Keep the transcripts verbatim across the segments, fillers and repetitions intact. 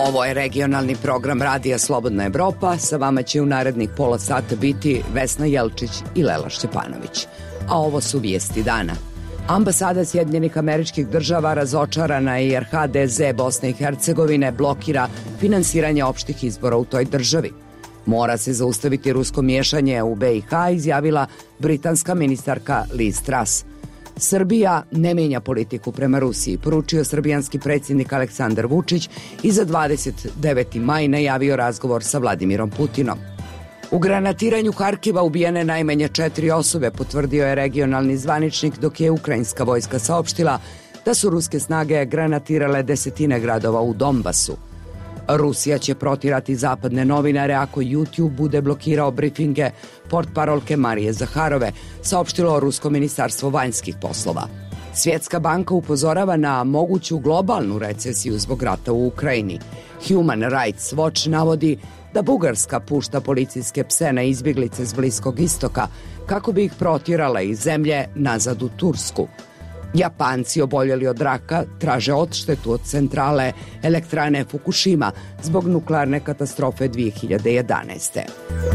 Ovo je regionalni program Radija Slobodna Evropa. Sa vama će u narednih pola sata biti Vesna Jelčić i Lela Šćepanović. A ovo su vijesti dana. Ambasada Sjedinjenih Američkih Država razočarana je jer ha de ze Bosne i Hercegovine blokira finansiranje opštih izbora u toj državi. Mora se zaustaviti rusko miješanje u be i ha, izjavila britanska ministarka Liz Truss. Srbija ne menja politiku prema Rusiji, poručio srbijanski predsjednik Aleksandar Vučić i za dvadeset deveti maj najavio razgovor sa Vladimirom Putinom. U granatiranju Harkiva ubijene najmanje četiri osobe, potvrdio je regionalni zvaničnik, dok je ukrajinska vojska saopštila da su ruske snage granatirale desetine gradova u Donbasu. Rusija će protirati zapadne novinare ako YouTube bude blokirao brifinge portparolke Marije Zaharove, saopštilo Rusko ministarstvo vanjskih poslova. Svjetska banka upozorava na moguću globalnu recesiju zbog rata u Ukrajini. Human Rights Watch navodi da Bugarska pušta policijske pse na izbjeglice s Bliskog istoka kako bi ih protjerala iz zemlje nazad u Tursku. Japanci oboljeli od raka traže odštetu od centrale elektrane Fukushima zbog nuklearne katastrofe dvije hiljade jedanaeste.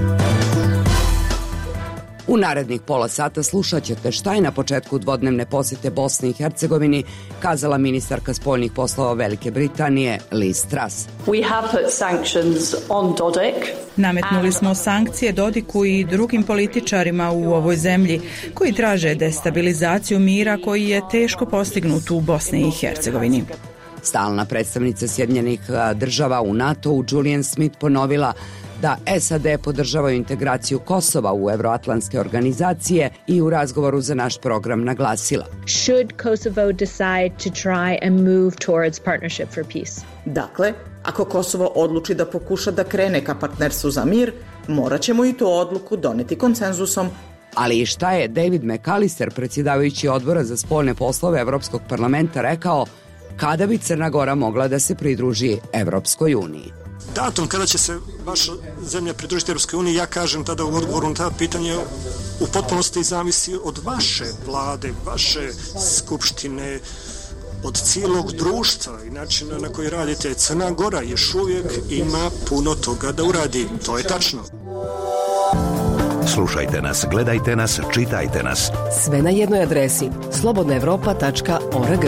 U narednih pola sata slušat ćete šta je na početku dvodnevne posjete Bosni i Hercegovini kazala ministarka spoljnih poslova Velike Britanije Liz Truss. We have put sanctions on Dodik. Nametnuli smo sankcije Dodiku i drugim političarima u ovoj zemlji koji traže destabilizaciju mira koji je teško postignut u Bosni i Hercegovini. Stalna predstavnica Sjedinjenih država u NATO-u Julian Smith ponovila da es a de podržavaju integraciju Kosova u evroatlantske organizacije i u razgovoru za naš program naglasila. Should Kosovo decide to try and move towards partnership for peace? Dakle, ako Kosovo odluči da pokuša da krene ka partnerstvu za mir, morat ćemo i tu odluku doneti konsenzusom. Ali i šta je David McAllister, predsjedavajući odbora za spoljne poslove Evropskog parlamenta, rekao kada bi Crna Gora mogla da se pridruži Evropskoj uniji? Datum kada će se vaša zemlja pridružiti Europskoj uniji, ja kažem tada u odgovoru na ta pitanje, u potpunosti zavisi od vaše vlade, vaše skupštine, od cijelog društva i načina na koji radite. Crna Gora još uvijek ima puno toga da uradi, to je tačno. Slušajte nas, gledajte nas, čitajte nas. Sve na jednoj adresi slobodna evropa tačka org.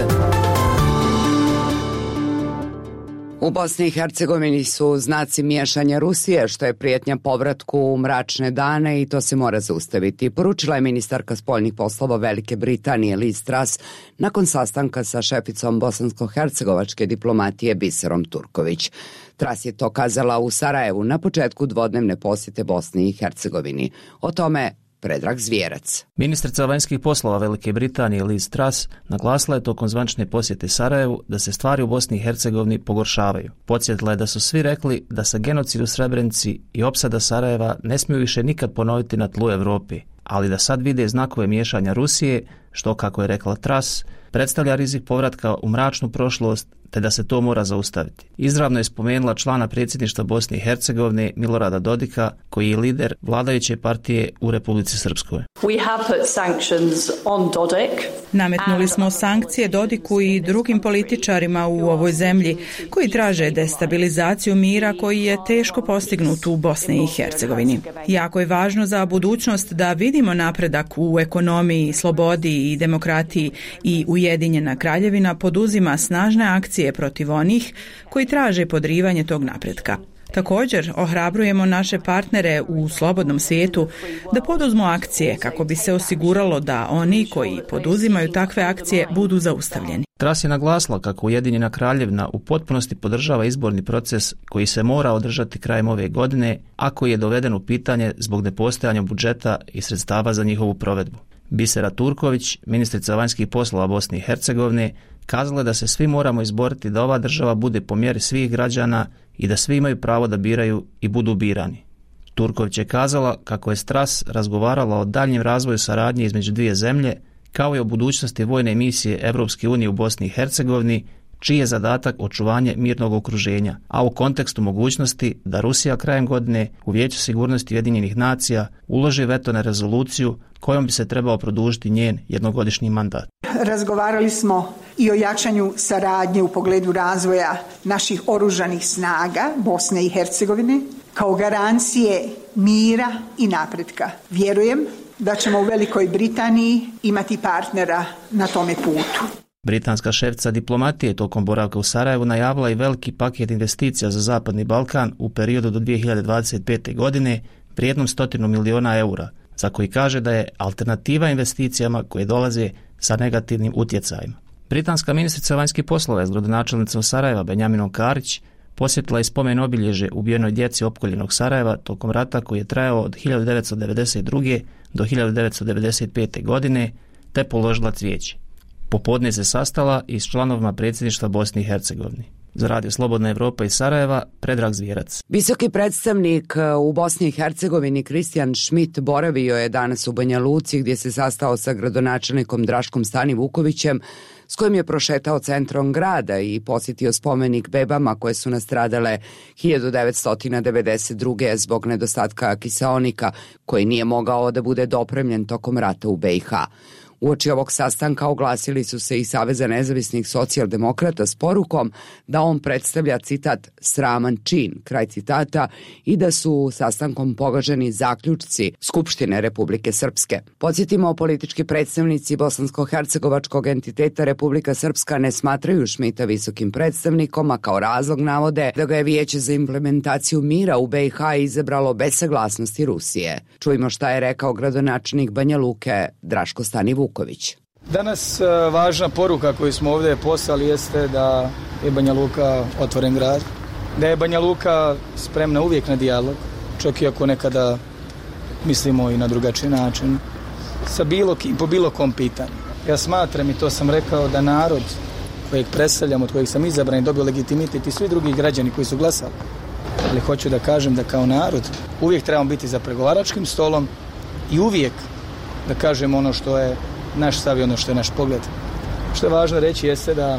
U Bosni i Hercegovini su znaci miješanja Rusije, što je prijetnja povratku u mračne dane i to se mora zaustaviti, poručila je ministarka spoljnih poslova Velike Britanije Liz Truss nakon sastanka sa šeficom bosansko-hercegovačke diplomatije Biserom Turković. Truss je to kazala u Sarajevu na početku dvodnevne posjete Bosni i Hercegovini. O tome Predrag Zvijerac. Ministrica vanjskih poslova Velike Britanije Liz Truss naglasila je tokom zvanične posjete Sarajevu da se stvari u Bosni i Hercegovini pogoršavaju. Podsjetila je da su svi rekli da se genocid u Srebrenici i opsada Sarajeva ne smiju više nikad ponoviti na tlu Evrope, ali da sad vide znakove miješanja Rusije, što, kako je rekla Truss, predstavlja rizik povratka u mračnu prošlost, te da se to mora zaustaviti. Izravno je spomenula člana predsjedništva Bosne i Hercegovine Milorada Dodika, koji je lider vladajuće partije u Republici Srpskoj. We have put sanctions on Dodik. Nametnuli smo sankcije Dodiku i drugim političarima u ovoj zemlji koji traže destabilizaciju mira koji je teško postignut u Bosni i Hercegovini. Jako je važno za budućnost da vidimo napredak u ekonomiji, slobodi i demokratiji i Ujedinjena Kraljevina poduzima snažne akcije protiv onih koji traže podrivanje tog napretka. Također, ohrabrujemo naše partnere u slobodnom svijetu da poduzmu akcije kako bi se osiguralo da oni koji poduzimaju takve akcije budu zaustavljeni. Truss je naglasila kako Ujedinjena Kraljevina u potpunosti podržava izborni proces koji se mora održati krajem ove godine, a koji je doveden u pitanje zbog nepostojanja budžeta i sredstava za njihovu provedbu. Bisera Turković, ministrica vanjskih poslova Bosne i Hercegovine, kazala je da se svi moramo izboriti da ova država bude po mjeri svih građana i da svi imaju pravo da biraju i budu birani. Turković je kazala kako je Truss razgovarala o daljnjem razvoju saradnje između dvije zemlje, kao i o budućnosti vojne misije Evropske unije u Bosni i Hercegovini, čiji je zadatak očuvanje mirnog okruženja, a u kontekstu mogućnosti da Rusija krajem godine u Vijeću sigurnosti Ujedinjenih nacija uloži veto na rezoluciju kojom bi se trebao produžiti njen jednogodišnji mandat. Razgovarali smo i o jačanju saradnje u pogledu razvoja naših oružanih snaga Bosne i Hercegovine kao garancije mira i napretka. Vjerujem da ćemo u Velikoj Britaniji imati partnera na tome putu. Britanska šefica diplomatije tokom boravka u Sarajevu najavila i veliki paket investicija za Zapadni Balkan u periodu do dvije hiljade dvadeset pete. godine vrijednom stotinu miliona eura, za koji kaže da je alternativa investicijama koje dolaze sa negativnim utjecajima. Britanska ministrica vanjskih poslova s gradonačelnicom Sarajeva Benjaminom Karić posjetila je spomen obilježje ubijenoj djeci opkoljenog Sarajeva tokom rata koji je trajao od hiljadu devetsto devedeset druge. do hiljadu devetsto devedeset pete. godine, te položila cvijeće. Popodne se sastala i s članovima predsjedništva Bosne i Hercegovine. Za Radio Slobodna Evropa iz Sarajeva, Predrag Zvijerac. Visoki predstavnik u Bosni i Hercegovini Kristijan Schmidt boravio je danas u Banja Luci gdje se sastao sa gradonačelnikom Draškom Stanivukovićem, s kojim je prošetao centrom grada i posjetio spomenik bebama koje su nastradale hiljadu devetsto devedeset druge. zbog nedostatka kiseonika koji nije mogao da bude dopremljen tokom rata u be i ha. Uoči ovog sastanka oglasili su se i Saveza nezavisnih socijaldemokrata s porukom da on predstavlja, citat, sraman čin, kraj citata, i da su sastankom pogaženi zaključci Skupštine Republike Srpske. Podsjetimo, politički predstavnici bosansko-hercegovačkog entiteta Republika Srpska ne smatraju Šmita visokim predstavnikom, a kao razlog navode da ga je Vijeće za implementaciju mira u be i ha izabralo bez saglasnosti Rusije. Čujmo šta je rekao gradonačelnik Banja Luke Draško Stanivuković. Danas važna poruka koju smo ovdje poslali jeste da je Banja Luka otvoren grad, da je Banja Luka spremna uvijek na dijalog, čak i ako nekada mislimo i na drugačiji način, sa bilo kim, po bilo kom pitanju. Ja smatram, i to sam rekao, da narod kojeg predstavljam, od kojeg sam izabran i dobio legitimitet i svi drugi građani koji su glasali, ali hoću da kažem da kao narod uvijek trebamo biti za pregovaračkim stolom i uvijek da kažem ono što je naš stav i ono što je naš pogled. Što je važno reći jeste da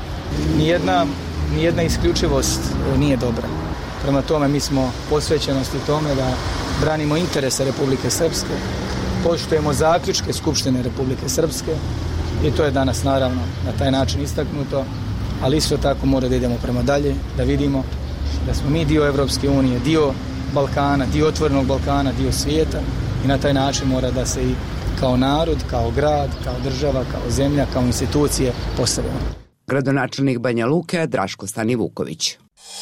nijedna, nijedna isključivost nije dobra. Prema tome mi smo posvećenosti tome da branimo interese Republike Srpske, poštujemo zaključke Skupštine Republike Srpske i to je danas naravno na taj način istaknuto, ali isto tako mora da idemo prema dalje, da vidimo da smo mi dio Evropske unije, dio Balkana, dio otvorenog Balkana, dio svijeta i na taj način mora da se i kao narod, kao grad, kao država, kao zemlja, kao institucije postavljamo. Gradonačelnik Banja Luke Draško Stanivuković.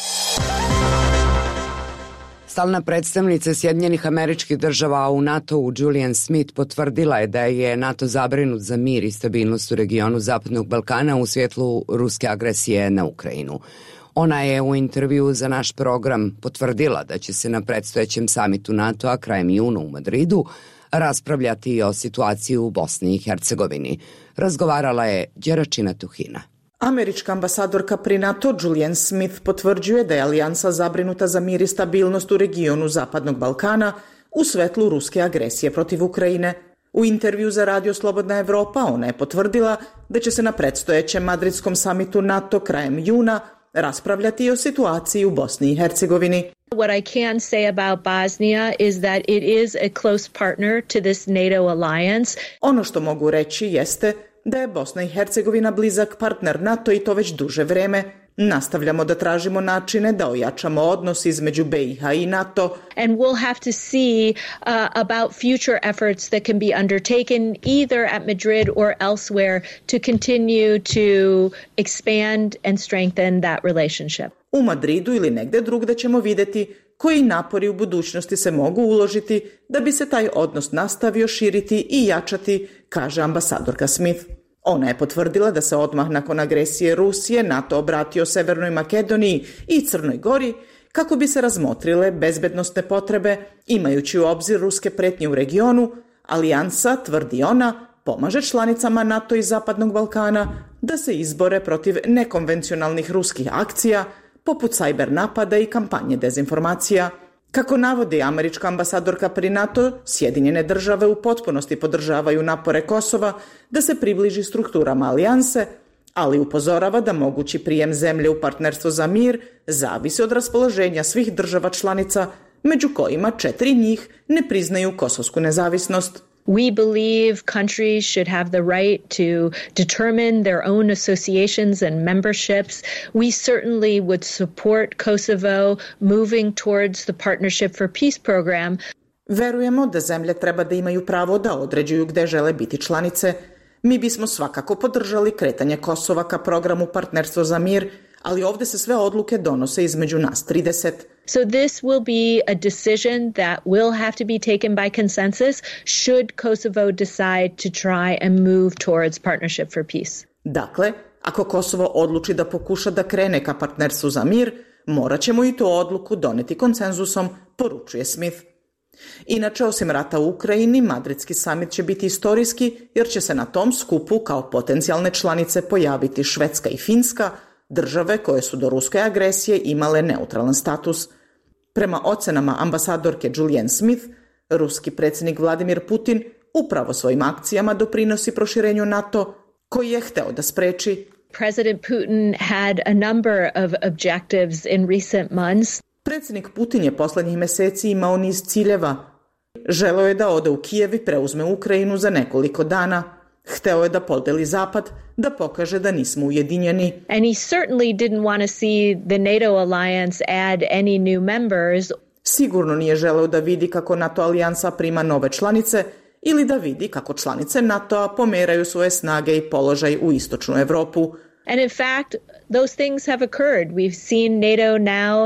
Stalna predstavnica Sjedinjenih Američkih Država u NATO-u Julian Smith potvrdila je da je NATO zabrinut za mir i stabilnost u regionu Zapadnog Balkana u svjetlu ruske agresije na Ukrajinu. Ona je u intervju za naš program potvrdila da će se na predstojećem samitu NATO-a krajem juna u Madridu raspravljati o situaciji u Bosni i Hercegovini. Razgovarala je Đeračina Tuhina. Američka ambasadorka pri NATO Julian Smith potvrđuje da je alijansa zabrinuta za mir i stabilnost u regionu Zapadnog Balkana u svetlu ruske agresije protiv Ukrajine. U intervju za Radio Slobodna Evropa ona je potvrdila da će se na predstojećem madridskom samitu NATO krajem juna raspravljati o situaciji u Bosni i Hercegovini. What I can say about Bosnia is that it is a close partner to this NATO alliance. Ono što mogu reći jeste da je Bosna i Hercegovina blizak partner NATO i to već duže vreme. Nastavljamo da tražimo načine da ojačamo odnos između be i ha i NATO. And we'll have to see uh, about future efforts that can be undertaken either at Madrid or elsewhere to continue to expand and strengthen that relationship. U Madridu ili negde drugde ćemo vidjeti koji napori u budućnosti se mogu uložiti da bi se taj odnos nastavio širiti i jačati, kaže ambasadorka Smith. Ona je potvrdila da se odmah nakon agresije Rusije NATO obratio Severnoj Makedoniji i Crnoj Gori kako bi se razmotrile bezbednosne potrebe, imajući u obzir ruske pretnje u regionu. Alijansa, tvrdi ona, pomaže članicama NATO i Zapadnog Balkana da se izbore protiv nekonvencionalnih ruskih akcija, poput cyber napada i kampanje dezinformacija. Kako navodi američka ambasadorka pri NATO, Sjedinjene države u potpunosti podržavaju napore Kosova da se približi strukturama alijanse, ali upozorava da mogući prijem zemlje u partnerstvo za mir zavisi od raspoloženja svih država članica, među kojima četiri njih ne priznaju kosovsku nezavisnost. We believe countries should have the right to determine their own associations and memberships. We certainly would support Kosovo moving towards the Partnership for Peace program. Verujemo da zemlje treba da imaju pravo da određuju gde žele biti članice. Mi bismo svakako podržali kretanje Kosova ka programu Partnerstvo za mir, ali ovde se sve odluke donose između nas trideset. So this will be a decision that will have to be taken by consensus should Kosovo decide to try and move towards Partnership for Peace. Dakle, ako Kosovo odluči da pokuša da krene ka partnerstvu za mir, morat ćemo i tu odluku doneti konsenzusom, poručuje Smith. Inače, osim rata u Ukrajini, Madridski samit će biti istorijski jer će se na tom skupu kao potencijalne članice pojaviti Švedska i Finska, države koje su do ruske agresije imale neutralan status. Prema ocenama ambasadorke Julianne Smith, ruski predsjednik Vladimir Putin upravo svojim akcijama doprinosi proširenju NATO, koji je hteo da spreči. President Putin had a number of objectives in recent months. Predsjednik Putin je poslednjih meseci imao niz ciljeva. Želeo je da ode u Kijev i preuzme Ukrajinu za nekoliko dana. Hteo je da podeli Zapad, da pokaže da nismo ujedinjeni. And he certainly didn't want to see the NATO alliance add any new members. Sigurno nije želeo da vidi kako NATO alijansa prima nove članice ili da vidi kako članice NATO-a pomeraju svoje snage i položaj u istočnu Evropu. And in fact, those things have occurred. We've seen NATO now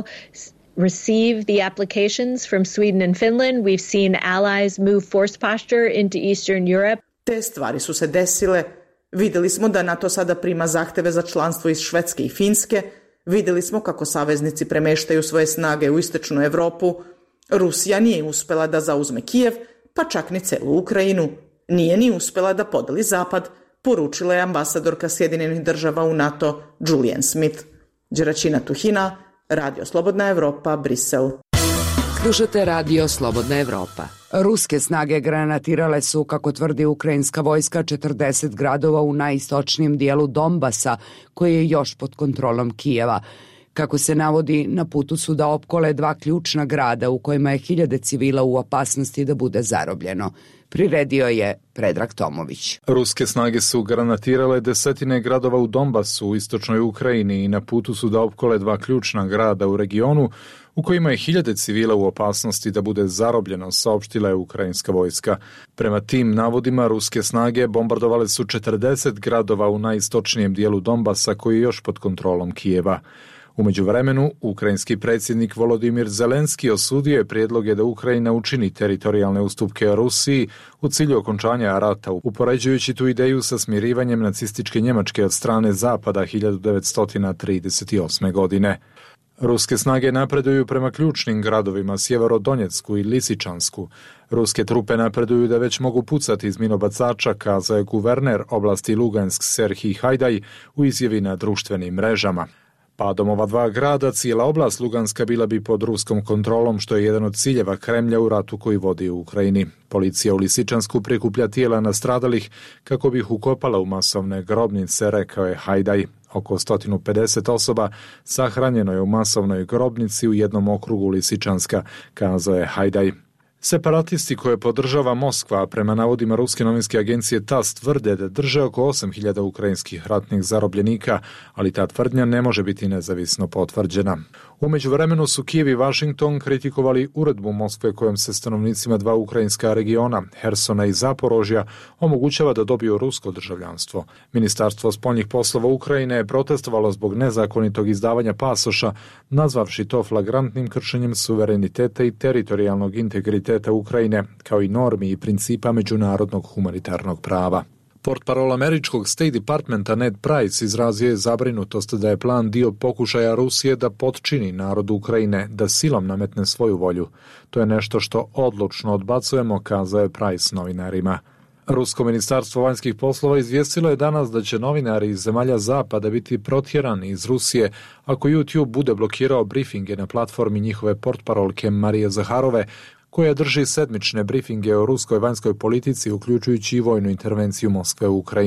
receive the applications from Sweden and Finland. We've seen allies move force posture into Eastern Europe. Te stvari su se desile. Videli smo da NATO sada prima zahteve za članstvo iz Švedske i Finske. Videli smo kako saveznici premeštaju svoje snage u istočnu Evropu. Rusija nije uspela da zauzme Kijev, pa čak ni celu Ukrajinu. Nije ni uspela da podeli Zapad, poručila je ambasadorka Sjedinjenih država u NATO Julianne Smith. Đeračina Tuhina, Radio Slobodna Evropa, Brisel. Slušate Radio Slobodna Evropa. Ruske snage granatirale su, kako tvrdi ukrajinska vojska, četrdeset gradova u najistočnijem dijelu Donbasa, koji je još pod kontrolom Kijeva. Kako se navodi, na putu su da opkole dva ključna grada u kojima je hiljade civila u opasnosti da bude zarobljeno. Priredio je Predrag Tomović. Ruske snage su granatirale desetine gradova u Donbasu u istočnoj Ukrajini i na putu su da opkole dva ključna grada u regionu u kojima je hiljade civila u opasnosti da bude zarobljeno, saopštila je ukrajinska vojska. Prema tim navodima, ruske snage bombardovale su četrdeset gradova u najistočnijem dijelu Donbasa koji je još pod kontrolom Kijeva. U međuvremenu, ukrajinski predsjednik Volodimir Zelenski osudio je prijedloge da Ukrajina učini teritorijalne ustupke Rusiji u cilju okončanja rata, upoređujući tu ideju sa smirivanjem nacističke Njemačke od strane Zapada hiljadu devetsto trideset osme. godine. Ruske snage napreduju prema ključnim gradovima Sjeverodonjecku i Lisičansku. Ruske trupe napreduju da već mogu pucati iz minobacača, kazao je guverner oblasti Lugansk Serhij Hajdaj u izjavi na društvenim mrežama. Padom ova dva grada cijela oblast Luganska bila bi pod ruskom kontrolom, što je jedan od ciljeva Kremlja u ratu koji vodi u Ukrajini. Policija u Lisičansku prikuplja tijela nastradalih kako bi ih ukopala u masovne grobnice, rekao je Hajdaj. Oko sto pedeset osoba sahranjeno je u masovnoj grobnici u jednom okrugu Lisičanska, kazao je Hajdaj. Separatisti koje podržava Moskva, prema navodima ruske novinske agencije TASS, tvrde da drže oko osam hiljada ukrajinskih ratnih zarobljenika, ali ta tvrdnja ne može biti nezavisno potvrđena. U međuvremenu su Kijev i Washington kritikovali uredbu Moskve kojom se stanovnicima dva ukrajinska regiona, Hersona i Zaporožja, omogućava da dobiju rusko državljanstvo. Ministarstvo spoljnih poslova Ukrajine je protestovalo zbog nezakonitog izdavanja pasoša, nazvavši to flagrantnim kršenjem suvereniteta i teritorijalnog integriteta Ukrajine, kao i normi i principa međunarodnog humanitarnog prava. Portparol američkog State Departmenta Ned Price izrazio je zabrinutost da je plan dio pokušaja Rusije da potčini narod Ukrajine, da silom nametne svoju volju. To je nešto što odlučno odbacujemo, kazao je Price novinarima. Rusko ministarstvo vanjskih poslova izvijestilo je danas da će novinari iz zemalja Zapada biti protjerani iz Rusije ako YouTube bude blokirao brifinge na platformi njihove portparolke Marije Zaharove, koja drži sedmične brifinge o ruskoj vanjskoj politici, uključujući i vojnu intervenciju Moskve u Ukrajini.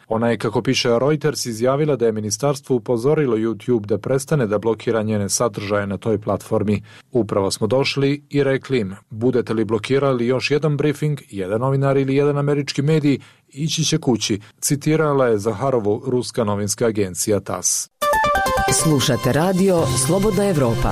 Ona je, kako piše Reuters, izjavila da je ministarstvo upozorilo YouTube da prestane da blokira njene sadržaje na toj platformi. Upravo smo došli i rekli im, budete li blokirali još jedan briefing, jedan novinar ili jedan američki medij, ići će kući, citirala je Zaharovu ruska novinska agencija T A S. Slušate radio Slobodna Evropa.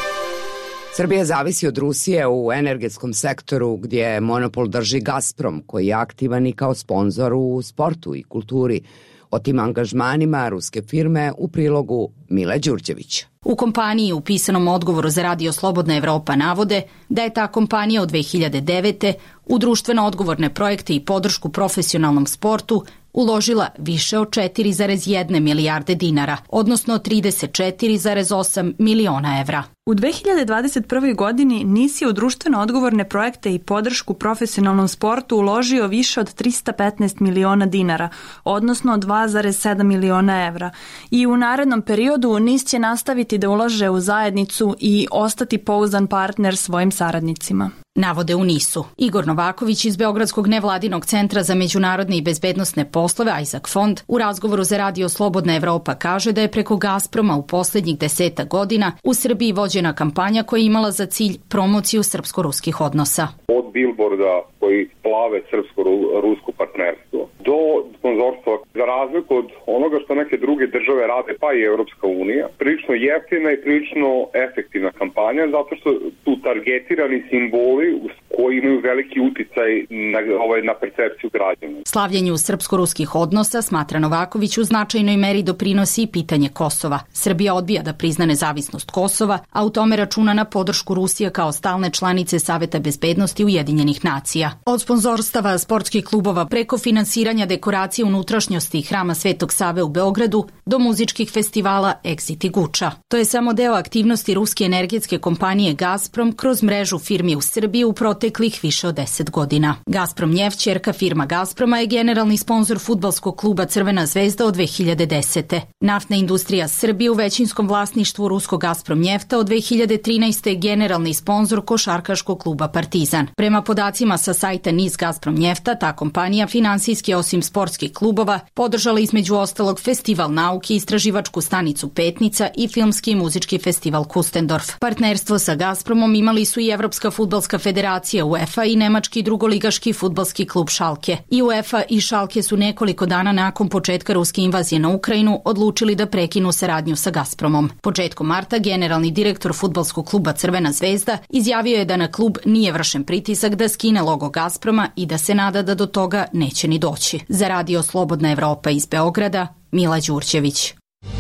Srbija zavisi od Rusije u energetskom sektoru gdje monopol drži Gazprom, koji je aktivan i kao sponzor u sportu i kulturi. O tim angažmanima ruske firme u prilogu Mile Đurđević. U kompaniji u pisanom odgovoru za radio Slobodna Evropa navode da je ta kompanija od dve hiljade devete. u društveno odgovorne projekte i podršku profesionalnom sportu uložila više od četiri zarez jedna milijarde dinara, odnosno trideset četiri zarez osam miliona evra. U dve hiljade dvadeset prvoj. godini N I S je u društveno odgovorne projekte i podršku profesionalnom sportu uložio više od trista petnaest miliona dinara, odnosno dva zarez sedam miliona evra. I u narednom periodu N I S će nastaviti da ulaže u zajednicu i ostati pouzdan partner svojim saradnicima. Navode u N I S-u. Igor Novaković iz Beogradskog nevladinog centra za međunarodne i bezbednosne poslove Isaac Fond u razgovoru za radio Slobodna Evropa kaže da je preko Gazproma u poslednjih deseta godina u Srbiji vođena kampanja koja je imala za cilj promociju srpsko-ruskih odnosa. Od bilborda koji plave srpsko-rusko partnerstvo do sponzorstva, za razliku od onoga što neke druge države rade, pa i Evropska unija, prilično jeftina i prilično efektivna kampanja, zato što tu targetirani simboli koji imaju veliki uticaj na, ovaj, na percepciju građana. Slavljenju srpsko-ruskih odnosa, smatra Novaković, u značajnoj meri doprinosi i pitanje Kosova. Srbija odbija da prizna nezavisnost Kosova, a u tome računa na podršku Rusije kao stalne članice Saveta bezbednosti Ujedinjenih nacija. Od sponzorstava sportskih klubova preko finansiranja dekoracije unutrašnjosti Hrama Svetog Save u Beogradu do muzičkih festivala Exit i Guča. To je samo deo aktivnosti ruske energetske kompanije Gazprom kroz mrežu firmi u Srbiji u proteklih više od deset godina. Gazprom Neft, ćerka firma Gazproma, je generalni sponzor fudbalskog kluba Crvena zvezda od dve hiljade desete. Naftna industrija Srbije u većinskom vlasništvu ruskog Gazprom Njefta od dve hiljade trinaeste. je generalni sponzor košarkaškog kluba Partizan. Prema podacima sa sajta N I S Gazprom Njefta, ta kompanija finansijski osim sportskih klubova podržala između ostalog Festival nauke, istraživačku stanicu Petnica i filmski i muzički festival Kustendorf. Partnerstvo sa Gazpromom imali su i Evropska fudbalska federacija UEFA i nemački drugoligaški fudbalski klub Schalke. I UEFA i Schalke su nekoliko dana nakon početka ruske invazije na Ukrajinu odlučili da prekinu saradnju sa Gazpromom. Početkom marta generalni direktor fudbalskog kluba Crvena zvezda izjavio je da na klub nije vršen pritisak da skine logo Gazproma i da se nada da do toga neće ni doći. Za radio Slobodna Evropa iz Beograda, Mila Đurđević.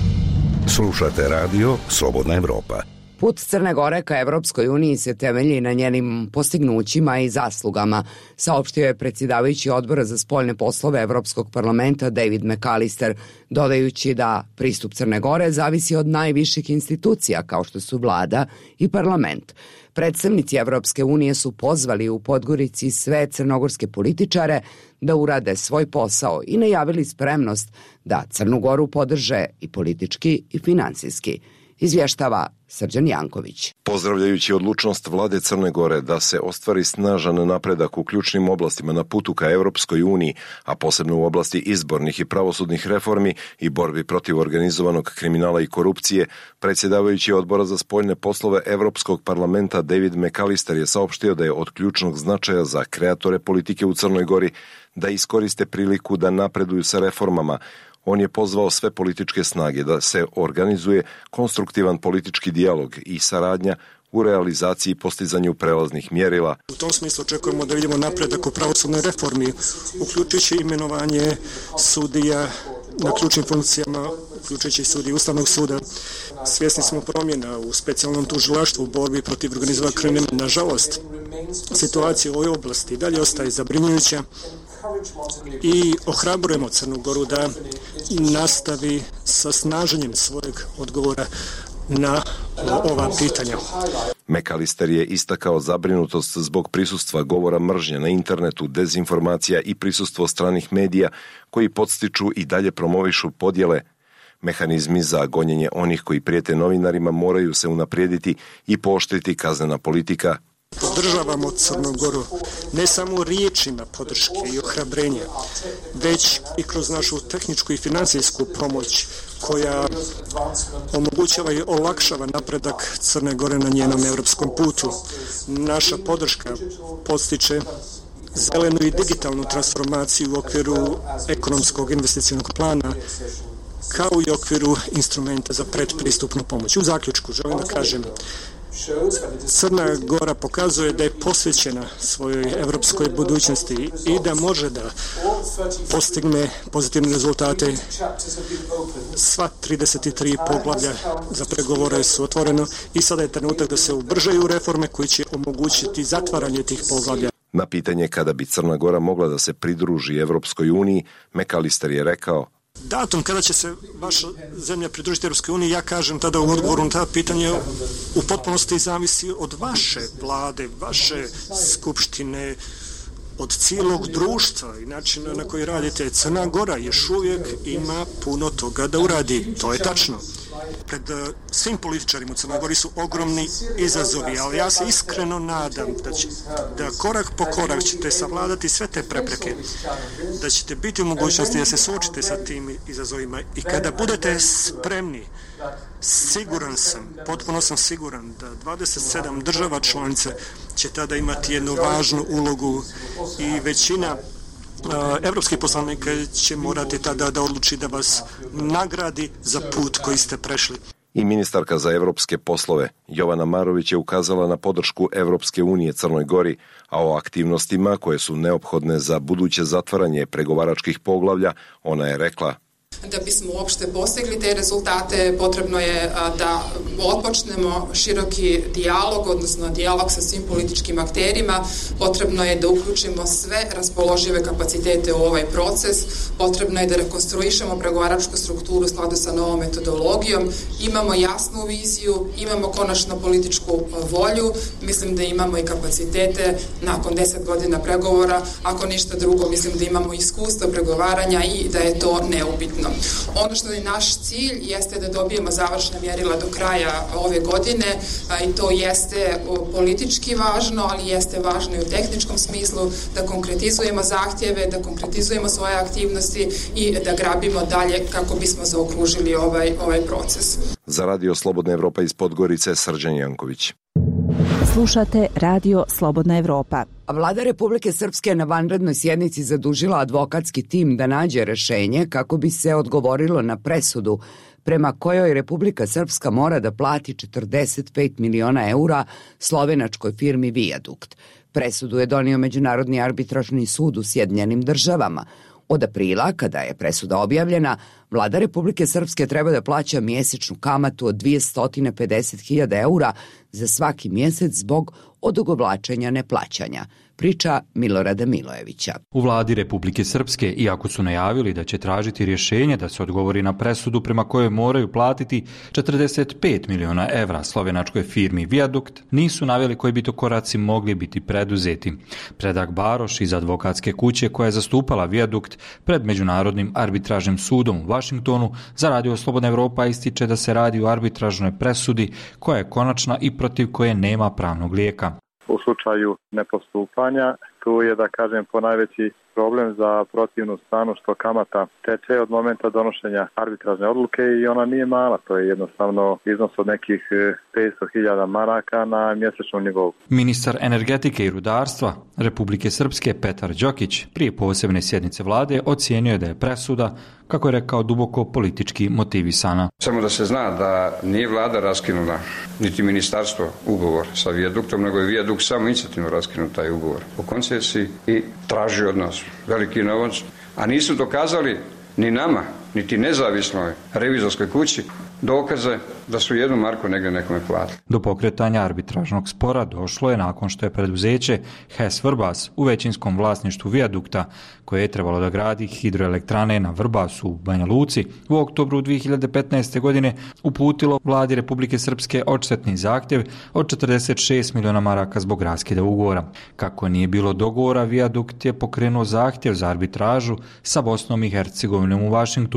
Slušate radio Slobodna Evropa. Put Crne Gore ka Evropskoj uniji se temelji na njenim postignućima i zaslugama, saopštio je predsjedavajući odbora za spoljne poslove Evropskog parlamenta David McAllister, dodajući da pristup Crne Gore zavisi od najviših institucija kao što su vlada i parlament. Predstavnici Evropske unije su pozvali u Podgorici sve crnogorske političare da urade svoj posao i najavili spremnost da Crnu Goru podrže i politički i finansijski. Izvještava Srđan Janković. Pozdravljajući odlučnost vlade Crne Gore da se ostvari snažan napredak u ključnim oblastima na putu ka Evropskoj uniji, a posebno u oblasti izbornih i pravosudnih reformi i borbi protiv organizovanog kriminala i korupcije, predsjedavajući odbora za spoljne poslove Evropskog parlamenta David McAllister je saopštio da je od ključnog značaja za kreatore politike u Crnoj Gori da iskoriste priliku da napreduju sa reformama. On je pozvao sve političke snage da se organizuje konstruktivan politički dijalog i saradnja u realizaciji i postizanju prelaznih mjerila. U tom smislu očekujemo da vidimo napredak u pravosudnoj reformi, uključujući imenovanje sudija na ključnim funkcijama, uključujući sudije Ustavnog suda. Svjesni smo promjena u specijalnom tužilaštvu u borbi protiv organizovanog kriminala. Nažalost, situacija u ovoj oblasti dalje ostaje zabrinjujuća i ohrabrujemo Crnu Goru da nastavi sa snaženjem svojeg odgovora na ova pitanja. McAllister je istakao zabrinutost zbog prisustva govora mržnje na internetu, dezinformacija i prisustvo stranih medija koji podstiču i dalje promovišu podjele. Mehanizmi za gonjenje onih koji prijete novinarima moraju se unaprijediti i pooštriti kaznena politika, Podržavamo Crnu Goru ne samo riječima podrške i ohrabrenja, već i kroz našu tehničku i financijsku pomoć koja omogućava i olakšava napredak Crne Gore na njenom evropskom putu. Naša podrška podstiče zelenu i digitalnu transformaciju u okviru ekonomskog investicionog plana, kao i u okviru instrumenta za predpristupnu pomoć. U zaključku želim da kažem, Crna Gora pokazuje da je posvećena svojoj evropskoj budućnosti i da može da postigne pozitivne rezultate. Sva trideset tri poglavlja za pregovore su otvoreno i sada je trenutak da se ubržaju reforme koje će omogućiti zatvaranje tih poglavlja. Na pitanje kada bi Crna Gora mogla da se pridruži Evropskoj uniji, McAllister je rekao: datum kada će se vaša zemlja pridružiti Europskoj uniji, ja kažem tada u odgovoru na ta pitanje, u potpunosti zavisi od vaše vlade, vaše skupštine, od cijelog društva i načina na koji radite. Crna Gora još uvijek ima puno toga da uradi, to je tačno. Pred uh, svim političarima u Crnoj Gori su ogromni izazovi, ali ja se iskreno nadam da, će, da korak po korak ćete savladati sve te prepreke, da ćete biti u mogućnosti da se suočite sa tim izazovima i kada budete spremni, siguran sam, potpuno sam siguran da dvadeset sedam država članica će tada imati jednu važnu ulogu i većina evropskih poslanika će morati tada da odluči da vas nagradi za put koji ste prešli. I ministarka za evropske poslove Jovana Marović je ukazala na podršku Evropske unije Crnoj Gori, a o aktivnostima koje su neophodne za buduće zatvaranje pregovaračkih poglavlja ona je rekla: da bismo uopšte postigli te rezultate, potrebno je da otpočnemo široki dijalog, odnosno dijalog sa svim političkim akterima, potrebno je da uključimo sve raspoložive kapacitete u ovaj proces, potrebno je da rekonstruišemo pregovaračku strukturu u skladu sa novom metodologijom, imamo jasnu viziju, imamo konačno političku volju, mislim da imamo i kapacitete nakon deset godina pregovora, ako ništa drugo, mislim da imamo iskustvo pregovaranja i da je to neupitno. Ono što je naš cilj jeste da dobijemo završna mjerila do kraja ove godine i to jeste politički važno, ali jeste važno i u tehničkom smislu da konkretizujemo zahtjeve, da konkretizujemo svoje aktivnosti i da grabimo dalje kako bismo zaokružili ovaj, ovaj proces. Za Radio Slobodna Evropa iz Podgorice, Srđan Janković. Slušate Radio Slobodna Evropa. Vlada Republike Srpske na vanrednoj sjednici zadužila advokatski tim da nađe rešenje kako bi se odgovorilo na presudu prema kojoj Republika Srpska mora da plati četrdeset pet miliona eura slovenačkoj firmi Viadukt. Presudu je donio Međunarodni arbitražni sud u Sjedinjenim Državama. Od aprila, kada je presuda objavljena, Vlada Republike Srpske treba da plaća mjesečnu kamatu od dvjesto pedeset hiljada eura za svaki mjesec zbog odugovlačenja neplaćanja, priča Milorada Milojevića. U vladi Republike Srpske, iako su najavili da će tražiti rješenje da se odgovori na presudu prema kojoj moraju platiti četrdeset pet miliona evra slovenačkoj firmi Viadukt, nisu naveli koji bi to koraci mogli biti preduzeti. Predrag Baroš iz advokatske kuće koja je zastupala Viadukt pred Međunarodnim arbitražnim sudom u Vašingtonu za Radio Slobodna Evropa ističe da se radi o arbitražnoj presudi koja je konačna i protiv koje nema pravnog lijeka. U slučaju nepostupanja, tu je, da kažem, ponajveći problem za protivnu stranu što kamata teče od momenta donošenja arbitražne odluke i ona nije mala, to je jednostavno iznos od nekih petsto hiljada maraka na mjesečnom nivou. Ministar energetike i rudarstva Republike Srpske Petar Đokić prije posebne sjednice vlade ocijenio je da je presuda, kako je rekao, duboko politički motivisana. Samo da se zna da nije vlada raskinula, niti ministarstvo, ugovor sa Viaduktom, nego je Viadukt samo inicijativno raskinuo taj ugovor o koncesiji i traži od nas veliki novac, a nisu dokazali ni nama, niti nezavisnoj revizorskoj kući dokaze da su jednu marku negdje nekome platili. Do pokretanja arbitražnog spora došlo je nakon što je preduzeće H E S Vrbas u većinskom vlasništvu Viadukta, koje je trebalo da gradi hidroelektrane na Vrbasu u Banja Luci, u oktobru dvije hiljade petnaeste. godine uputilo vladi Republike Srpske odštetni zahtjev od četrdeset šest miliona maraka zbog raskida ugovora. Kako nije bilo dogovora, Viadukt je pokrenuo zahtjev za arbitražu sa Bosnom i Hercegovinom u Vašingtonu.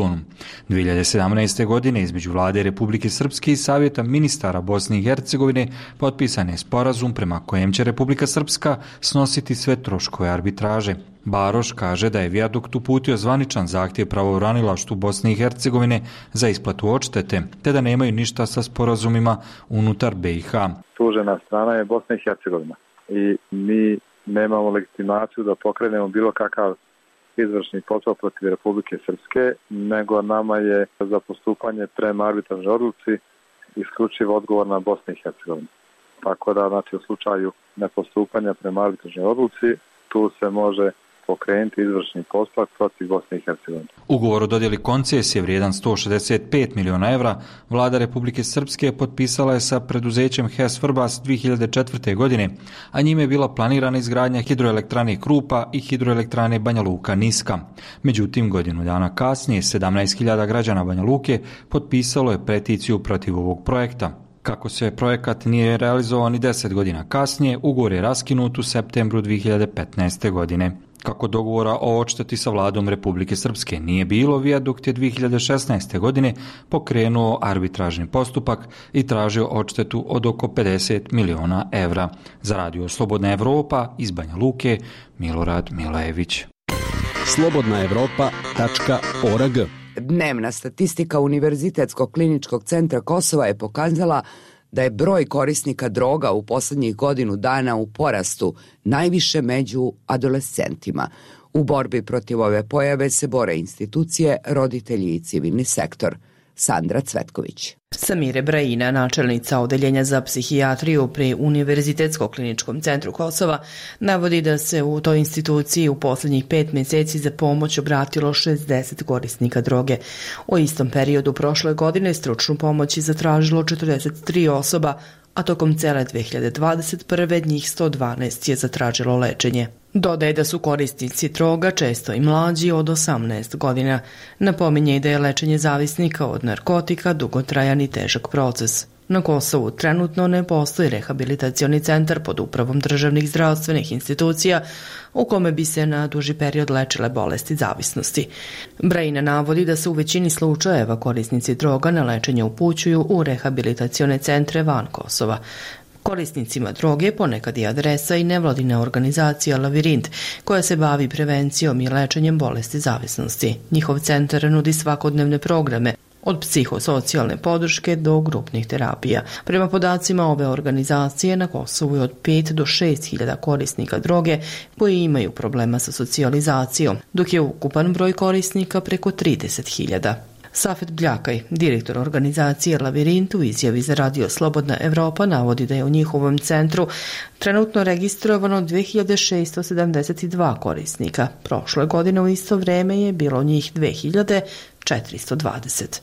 Poklonu. dve hiljade sedamnaeste. godine između vlade Republike Srpske i Savjeta ministara Bosne i Hercegovine potpisan je sporazum prema kojem će Republika Srpska snositi sve troškove arbitraže. Baroš kaže da je Vijadukt uputio zvaničan zahtjev pravobranilaštvu Bosne i Hercegovine za isplatu odštete, te da nemaju ništa sa sporazumima unutar B i H. Tužena strana je Bosna i Hercegovina i mi nemamo legitimaciju da pokrenemo bilo kakav izvršni posao protiv Republike Srpske, nego nama je za postupanje prema arbitražnoj odluci isključivo odgovorna Bosna i Hercegovina. Tako da, znači, u slučaju nepostupanja prema arbitražnoj odluci, tu se može pokrenuti izvršni postupak protiv Bosne i Hercegovine. Ugovor o dodjeli koncesije vrijedan sto šezdeset pet miliona evra vlada Republike Srpske potpisala je sa preduzećem H E S Vrbas dvije hiljade četvrte. godine, a njime je bila planirana izgradnja hidroelektrane Krupa i hidroelektrane Banja Luka Niska. Međutim, godinu dana kasnije sedamnaest hiljada građana Banja Luke potpisalo je peticiju protiv ovog projekta. Kako se projekat nije realizovan i deset godina kasnije, ugovor je raskinut u septembru dvije hiljade petnaeste. godine. Kako dogovora o odšteti sa vladom Republike Srpske nije bilo, Vijadukt je dvije hiljade šesnaeste. godine pokrenuo arbitražni postupak i tražio odštetu od oko pedeset miliona evra. Za radio Slobodna Evropa iz Banja Luke, Milorad Milajević. slobodna evropa tačka org. Dnevna statistika Univerzitetskog kliničkog centra Kosova je pokazala da je broj korisnika droga u poslednjih godinu dana u porastu, najviše među adolescentima. U borbi protiv ove pojave se bore institucije, roditelji i civilni sektor. Sandra Cvetković. Samire Brajina, načelnica Odeljenja za psihijatriju pri Univerzitetskom kliničkom centru Kosova, navodi da se u toj instituciji u posljednjih pet mjeseci za pomoć obratilo šezdeset korisnika droge. U istom periodu prošle godine stručnu pomoć je zatražilo četrdeset tri osoba, a tokom cele dve hiljade dvadeset prve. njih sto dvanaest je zatražilo lečenje. Dodaje da su korisnici droga često i mlađi od osamnaest godina. Napominje i da je lečenje zavisnika od narkotika dugotrajan i težak proces. Na Kosovu trenutno ne postoji rehabilitacioni centar pod upravom državnih zdravstvenih institucija u kome bi se na duži period lečile bolesti zavisnosti. Brajina navodi da se u većini slučajeva korisnici droga na lečenje upućuju u rehabilitacione centre van Kosova. Korisnicima droge ponekad je adresa i nevladina organizacija Lavirint, koja se bavi prevencijom i lečenjem bolesti zavisnosti. Njihov centar nudi svakodnevne programe, od psihosocijalne podrške do grupnih terapija. Prema podacima ove organizacije, na Kosovu je od pet do šest hiljada korisnika droge koji imaju problema sa socijalizacijom, dok je ukupan broj korisnika preko trideset hiljada. Safet Bljakaj, direktor organizacije Lavirint, u izjavi za radio Slobodna Evropa navodi da je u njihovom centru trenutno registrovano dve hiljade šesto sedamdeset dva korisnika. Prošle godine u isto vreme je bilo njih dve hiljade četiristo dvadeset.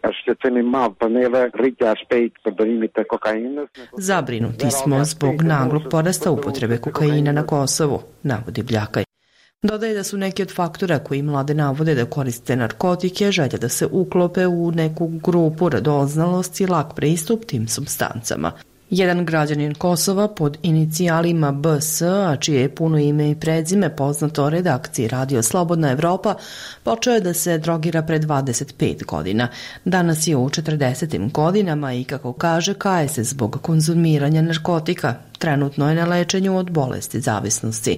Zabrinuti smo zbog naglog porasta upotrebe kokaina na Kosovu, navodi Bljakaj. Dodaje da su neki od faktora koji mlade navode da koriste narkotike, želja da se uklope u neku grupu, radoznalost i lak pristup tim supstancama. Jedan građanin Kosova pod inicijalima B S, a čije je puno ime i prezime poznato redakciji Radio Slobodna Evropa, počeo je da se drogira pre dvadeset pet godina. Danas je u četrdesetim godinama i, kako kaže, kaje se zbog konzumiranja narkotika. Trenutno je na lečenju od bolesti zavisnosti.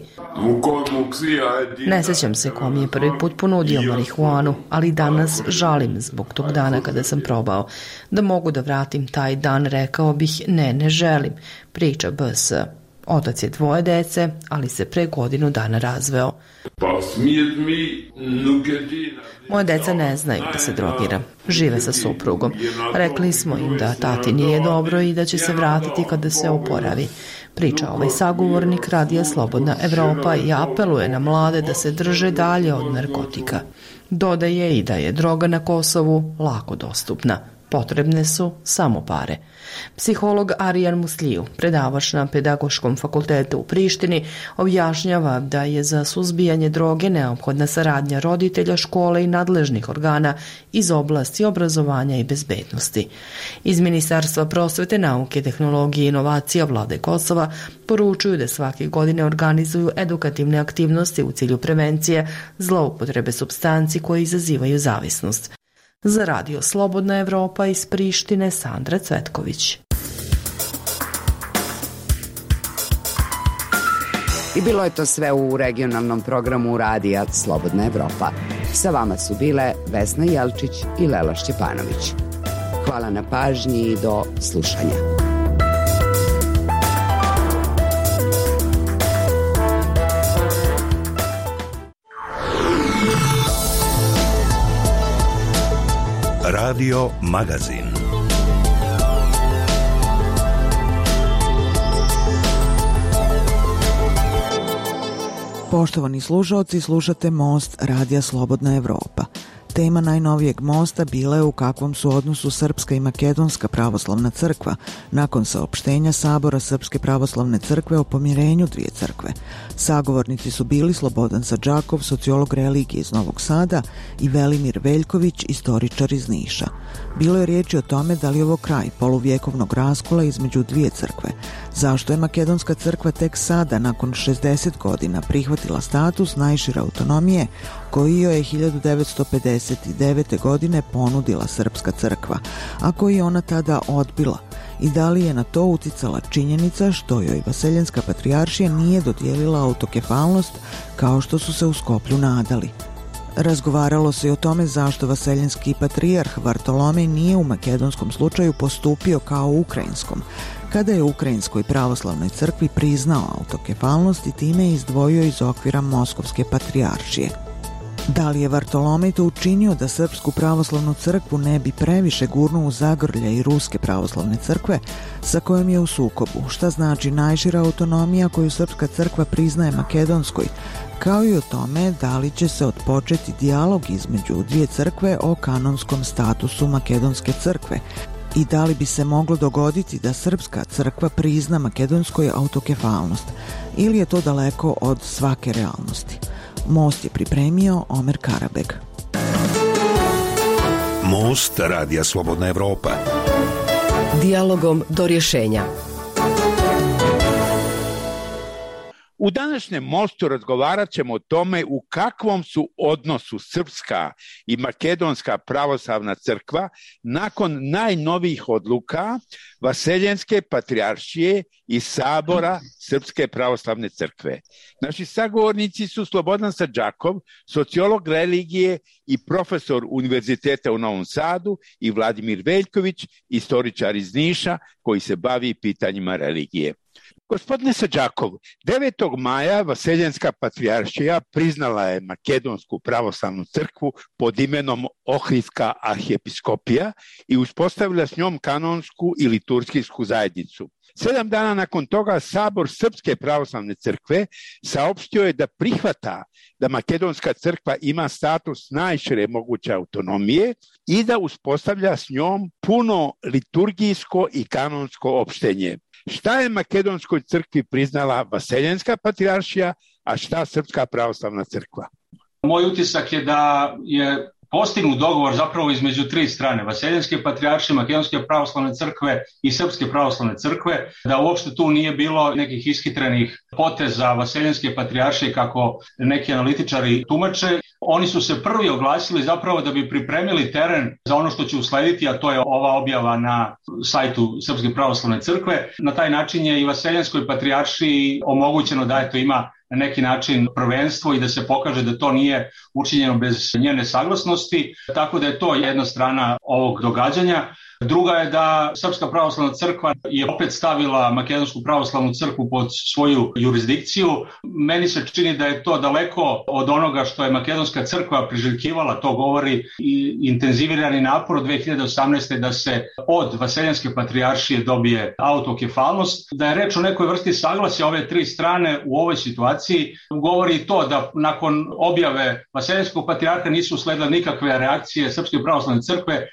Ne sećam se ko mi je prvi put ponudio marihuanu, ali danas žalim zbog tog dana kada sam probao. Da mogu da vratim taj dan, rekao bih ne, ne želim, priča B S. Otac je dvoje dece, ali se pre godinu dana razveo. Moje deca ne znaju da se drogiram. Žive sa suprugom. Rekli smo im da tati nije dobro i da će se vratiti kada se oporavi. Priča ovaj sagovornik Radija Slobodna Evropa i apeluje na mlade da se drže dalje od narkotika. Dodaje i da je droga na Kosovu lako dostupna. Potrebne su samo pare. Psiholog Arijan Musliju, predavač na Pedagoškom fakultetu u Prištini, objašnjava da je za suzbijanje droge neophodna saradnja roditelja, škole i nadležnih organa iz oblasti obrazovanja i bezbednosti. Iz Ministarstva prosvete, nauke, tehnologije i inovacija Vlade Kosova poručuju da svake godine organizuju edukativne aktivnosti u cilju prevencije zloupotrebe supstanci koje izazivaju zavisnost. Za radio Slobodna Evropa iz Prištine, Sandra Cvetković. I bilo je to sve u regionalnom programu radija Slobodna Evropa. Sa vama su bile Vesna Jelčić i Lela Šćepanović. Hvala na pažnji i do slušanja. Radio Magazin. Poštovani slušaoci, slušate Most Radija Slobodna Evropa. Tema najnovijeg mosta bila je u kakvom su odnosu Srpska i Makedonska pravoslavna crkva nakon saopštenja Sabora Srpske pravoslavne crkve o pomirenju dvije crkve. Sagovornici su bili Slobodan Sadžakov, sociolog religije iz Novog Sada, i Velimir Veljković, istoričar iz Niša. Bilo je riječi o tome da li je ovo kraj poluvjekovnog raskola između dvije crkve, zašto je Makedonska crkva tek sada, nakon šezdeset godina, prihvatila status najšire autonomije koji joj je hiljadu devetsto pedeset devete. godine ponudila Srpska crkva, a koji je ona tada odbila, i da li je na to uticala činjenica što joj Vaseljenska patrijaršija nije dodijelila autokefalnost kao što su se u Skoplju nadali. Razgovaralo se i o tome zašto vaseljenski patrijarh Vartolomej nije u makedonskom slučaju postupio kao u ukrajinskom, kada je Ukrajinskoj pravoslavnoj crkvi priznao autokefalnost i time je izdvojio iz okvira Moskovske patrijaršije. Da li je Vartolomej to učinio da Srpsku pravoslavnu crkvu ne bi previše gurnuo u zagrlje i Ruske pravoslavne crkve sa kojom je u sukobu? Šta znači najšira autonomija koju Srpska crkva priznaje Makedonskoj, kao i o tome da li će se otpočeti dijalog između dvije crkve o kanonskom statusu Makedonske crkve i da li bi se moglo dogoditi da Srpska crkva prizna Makedonskoj autokefalnost, ili je to daleko od svake realnosti? Most je pripremio Omer Karabeg. Most Radija Slobodna Evropa. Dijalogom do rješenja. U današnjem mostu razgovarat ćemo o tome u kakvom su odnosu Srpska i Makedonska pravoslavna crkva nakon najnovijih odluka Vaseljenske patrijaršije i Sabora Srpske pravoslavne crkve. Naši sagovornici su Slobodan Sadžakov, sociolog religije i profesor Univerziteta u Novom Sadu, i Vladimir Veljković, istoričar iz Niša koji se bavi pitanjima religije. Gospodine Sadžakov, devetog maja Vaseljenska patrijaršija priznala je Makedonsku pravoslavnu crkvu pod imenom Ohridska arhijepiskopija i uspostavila s njom kanonsku i liturgijsku zajednicu. Sedam dana nakon toga Sabor Srpske pravoslavne crkve saopštio je da prihvata da Makedonska crkva ima status najšire moguće autonomije i da uspostavlja s njom puno liturgijsko i kanonsko opštenje. Šta je Makedonskoj crkvi priznala Vaseljenska patrijaršija, a šta Srpska pravoslavna crkva? Moj utisak je da je postignut dogovor zapravo između tri strane, Vaseljenske patrijaršije, Makedonske pravoslavne crkve i Srpske pravoslavne crkve, da uopšte tu nije bilo nekih ishitrenih poteza Vaseljenske patrijaršije kako neki analitičari tumače. Oni su se prvi oglasili zapravo da bi pripremili teren za ono što će uslediti, a to je ova objava na sajtu Srpske pravoslavne crkve. Na taj način je i Vaseljenskoj patrijaršiji omogućeno da eto ima na neki način prvenstvo i da se pokaže da to nije učinjeno bez njene saglasnosti, tako da je to jedna strana ovog događanja. Druga je da Srpska pravoslavna crkva je opet stavila Makedonsku pravoslavnu crkvu pod svoju jurisdikciju. Meni se čini da je to daleko od onoga što je Makedonska crkva priželjkivala, to govori i intenzivirani napor od dve hiljade osamnaeste. da se od Vaseljenske patrijaršije dobije autokefalnost. Da je reč o nekoj vrsti saglasja ove tri strane u ovoj situaciji, govori to da nakon objave Vaseljenskog patrijarha nisu usledile nikakve reakcije Srpske pravoslavne crkve,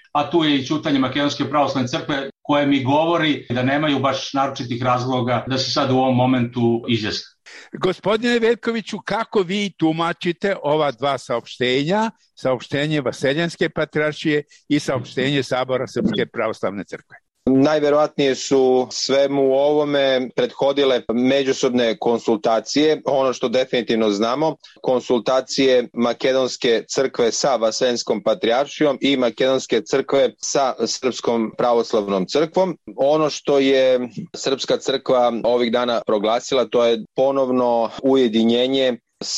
a tu je i ćutanje Makedonske pravoslavne crkve koje mi govori da nemaju baš naročitih razloga da se sad u ovom momentu izjasne. Gospodine Veljkoviću, kako vi tumačite ova dva saopštenja, saopštenje Vaseljenske patrijaršije i saopštenje Sabora Srpske pravoslavne crkve? Najverovatnije su svemu ovome prethodile međusobne konsultacije. Ono što definitivno znamo, konsultacije Makedonske crkve sa Vaseljenskom patrijaršijom i Makedonske crkve sa Srpskom pravoslavnom crkvom. Ono što je Srpska crkva ovih dana proglasila, to je ponovno ujedinjenje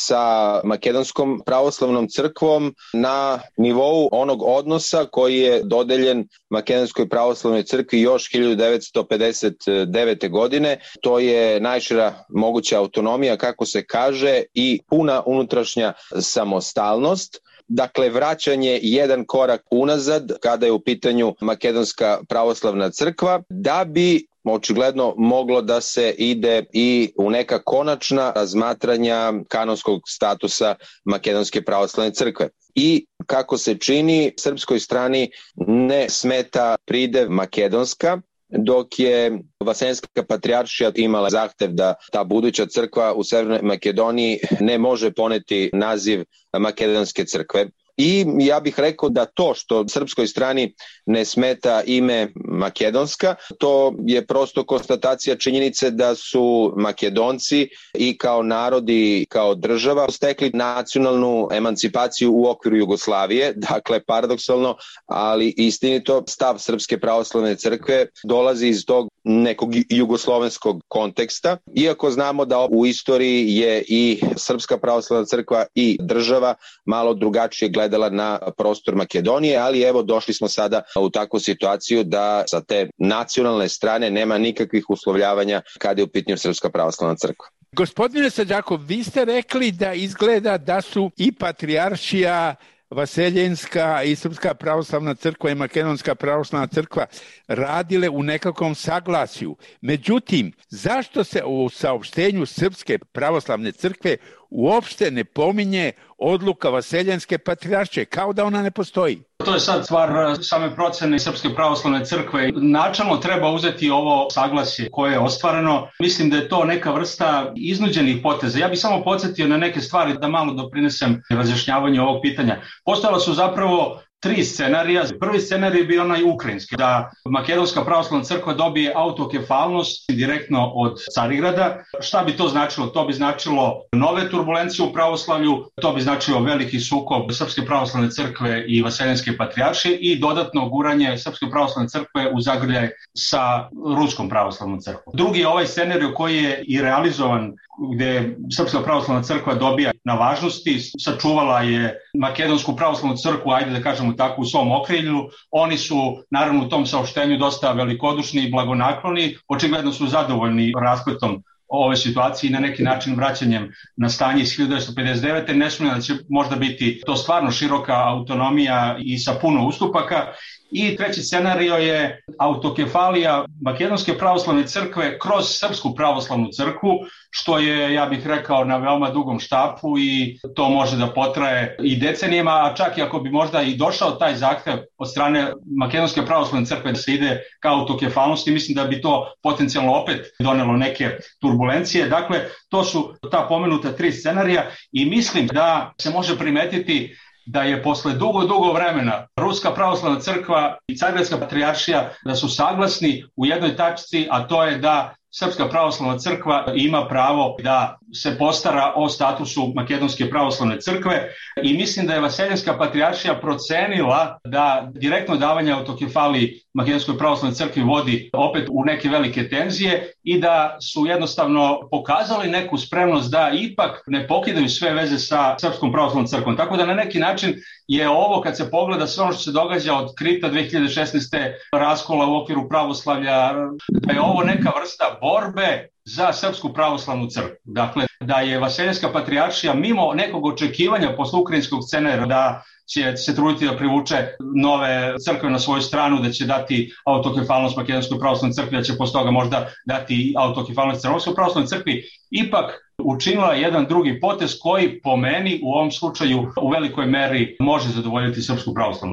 sa Makedonskom pravoslavnom crkvom na nivou onog odnosa koji je dodeljen Makedonskoj pravoslavnoj crkvi još hiljadu devetsto pedeset devete. godine. To je najšira moguća autonomija, kako se kaže, i puna unutrašnja samostalnost. Dakle, vraćanje jedan korak unazad kada je u pitanju Makedonska pravoslavna crkva, da bi očigledno moglo da se ide i u neka konačna razmatranja kanonskog statusa Makedonske pravoslavne crkve. I kako se čini, srpskoj strani ne smeta pridev Makedonska, dok je Vaseljenska patrijaršija imala zahtev da ta buduća crkva u Severnoj Makedoniji ne može poneti naziv Makedonske crkve. I ja bih rekao da to što srpskoj strani ne smeta ime Makedonska, to je prosto konstatacija činjenice da su Makedonci i kao narodi i kao država stekli nacionalnu emancipaciju u okviru Jugoslavije. Dakle, paradoksalno, ali istinito, stav Srpske pravoslavne crkve dolazi iz tog nekog jugoslovenskog konteksta. Iako znamo da u istoriji je i Srpska pravoslavna crkva i država malo drugačije gledala na prostor Makedonije, ali evo došli smo sada u takvu situaciju da sa te nacionalne strane nema nikakvih uslovljavanja kada je u pitanju Srpska pravoslavna crkva. Gospodine Sadžakov, vi ste rekli da izgleda da su i patrijaršija Vaseljenska i Srpska pravoslavna crkva i Makedonska pravoslavna crkva radile u nekakvom saglasju. Međutim, zašto se u saopštenju Srpske pravoslavne crkve uopšte ne pominje odluka Vaseljenske patrijaršije, kao da ona ne postoji? To je sad stvar same procene Srpske pravoslavne crkve. Načalno treba uzeti ovo saglasje koje je ostvareno. Mislim da je to neka vrsta iznuđenih poteza. Ja bih samo podsjetio na neke stvari da malo doprinesem razjašnjavanju ovog pitanja. Postojala su zapravo tri scenarija. Prvi scenarij je bio onaj ukrajinski, da Makedonska pravoslavna crkva dobije autokefalnost direktno od Carigrada. Šta bi to značilo? To bi značilo nove turbulencije u pravoslavlju, to bi značilo veliki sukob Srpske pravoslavne crkve i Vaseljenske patrijaršije i dodatno guranje Srpske pravoslavne crkve u zagrljaj sa Ruskom pravoslavnom crkvom. Drugi je ovaj scenarij koji je i realizovan, gde Srpska pravoslavna crkva dobija na važnosti, sačuvala je Makedonsku pravoslavnu crkvu, ajde da kažemo tako, u svom okrilju. Oni su naravno u tom saopštenju dosta velikodušni i blagonakloni, očigledno su zadovoljni raspletom ove situacije i na neki način vraćanjem na stanje iz hiljadu devetsto pedeset devete. Ne sumnjam da će možda biti to stvarno široka autonomija i sa puno ustupaka. I treći scenario je autokefalija Makedonske pravoslavne crkve kroz Srpsku pravoslavnu crkvu, što je, ja bih rekao, na veoma dugom štapu i to može da potraje i decenijama, a čak i ako bi možda i došao taj zahtev od strane Makedonske pravoslavne crkve da se ide ka autokefalnosti, mislim da bi to potencijalno opet donelo neke turbulencije. Dakle, to su ta pomenuta tri scenarija i mislim da se može primetiti da je posle dugo, dugo vremena Ruska pravoslavna crkva i Carigradska patrijaršija da su saglasni u jednoj tačci, a to je da Srpska pravoslavna crkva ima pravo da se postara o statusu Makedonske pravoslavne crkve i mislim da je Vaseljenska patrijaršija procenila da direktno davanje autokefaliji Makedonskoj pravoslavnoj crkvi vodi opet u neke velike tenzije i da su jednostavno pokazali neku spremnost da ipak ne pokidaju sve veze sa Srpskom pravoslavnom crkvom. Tako da na neki način je ovo, kad se pogleda sve ono što se događa od Krita dve hiljade šesnaeste. raskola u okviru pravoslavlja, da je ovo neka vrsta borbe za Srpsku pravoslavnu crkvu. Dakle, da je Vaseljenska patrijaršija mimo nekog očekivanja posle ukrajinskog scenarija da će se truditi da privuče nove crkve na svoju stranu, da će dati autokefalnost Makedonskoj pravoslavnoj crkvi, da će posle toga možda dati autokefalnost Crnogorskoj pravoslavnoj crkvi, ipak učinila jedan drugi potez koji po meni u ovom slučaju u velikoj meri može zadovoljiti Srpsku pravoslavnu crkvu.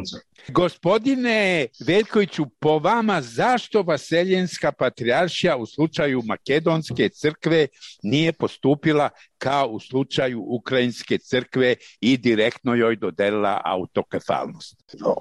Gospodine Veljkoviću, po vama zašto Vaseljenska patrijaršija u slučaju Makedonske crkve nije postupila kao u slučaju Ukrajinske crkve i direktno joj dodelila autokefalnost?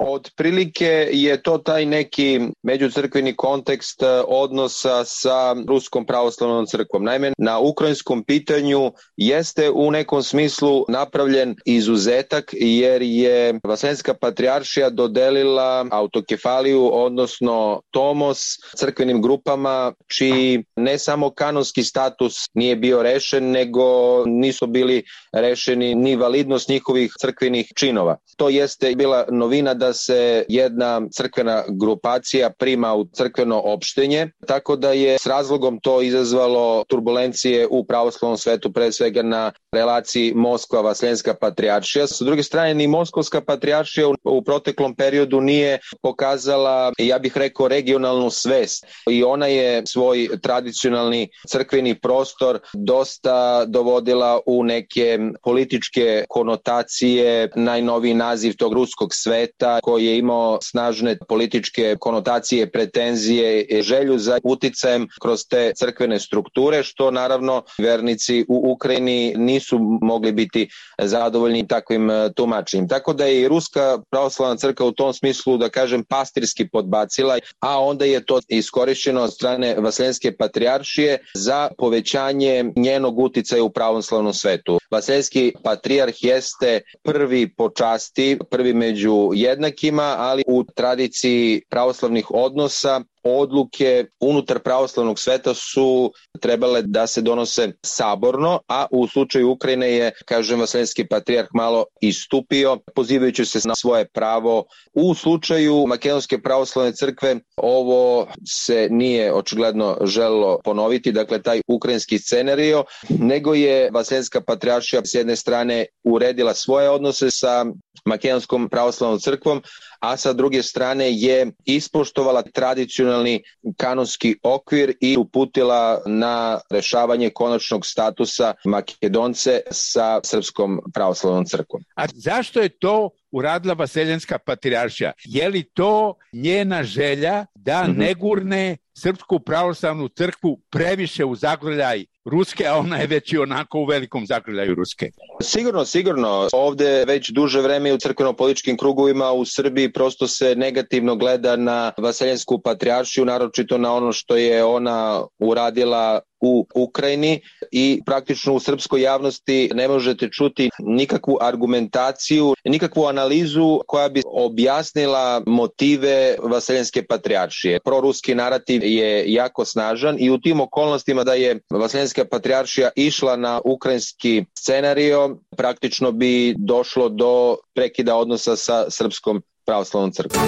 Otprilike je to taj neki međucrkveni kontekst odnosa sa Ruskom pravoslavnom crkvom. Naime, na ukrajinskom pitanju jeste u nekom smislu napravljen izuzetak jer je Vaseljenska patrijaršija dodelila autokefaliju, odnosno tomos crkvenim grupama čiji ne samo kanonski status nije bio rešen, nego nisu bili rešeni ni validnost njihovih crkvenih činova. To jeste bila novina da se jedna crkvena grupacija prima u crkveno opštenje, tako da je s razlogom to izazvalo turbulencije u pravoslavnom svetu, pre svega na relaciji Moskva-Vaseljenska patrijaršija. S druge strane, ni Moskovska patrijaršija u proteklom periodu nije pokazala, ja bih rekao, regionalnu svest i ona je svoj tradicionalni crkveni prostor dosta dovodila u neke političke konotacije. Najnoviji naziv tog ruskog sveta koji je imao snažne političke konotacije, pretenzije, želju za uticajem kroz te crkvene strukture, što naravno vernici u Ukrajini nisu mogli biti zadovoljni takvim tumačenjem. Tako da je i Ruska pravoslavna crkva u tom smislu, da kažem, pastirski podbacila, a onda je to iskorišćeno od strane Vaseljenske patrijaršije za povećanje njenog uticaja u pravoslavnom svetu. Vaseljenski patrijarh jeste prvi po časti, prvi među jednakima, ali u tradiciji pravoslavnih odnosa odluke unutar pravoslavnog sveta su trebale da se donose saborno, a u slučaju Ukrajine je, kažem, Vaseljenski patrijarh malo istupio, pozivajući se na svoje pravo. U slučaju Makedonske pravoslavne crkve ovo se nije očigledno želelo ponoviti, dakle taj ukrajinski scenario, nego je Vaseljenska patrijaršija s jedne strane uredila svoje odnose sa Makedonskom pravoslavnom crkvom, a sa druge strane je ispoštovala tradicionalni kanonski okvir i uputila na rešavanje konačnog statusa Makedonce sa Srpskom pravoslavnom crkvom. A zašto je to uradila Vaseljenska patrijaršija? Je li to njena želja da mm-hmm. ne gurne Srpsku pravoslavnu crkvu previše u zagrljaj Ruske, a ona je već i onako u velikom zagrljaju Ruske? Sigurno, sigurno. Ovde već duže vreme u crkveno-političkim krugovima u Srbiji prosto se negativno gleda na Vaseljensku patrijaršiju, naročito na ono što je ona uradila u Ukrajini, i praktično u srpskoj javnosti ne možete čuti nikakvu argumentaciju, nikakvu analizu koja bi objasnila motive Vaseljenske patrijaršije. Proruski narativ je jako snažan i u tim okolnostima da je Vaseljenska patrijaršija išla na ukrajinski scenario, praktično bi došlo do prekida odnosa sa Srpskom pravoslavnom crkvom.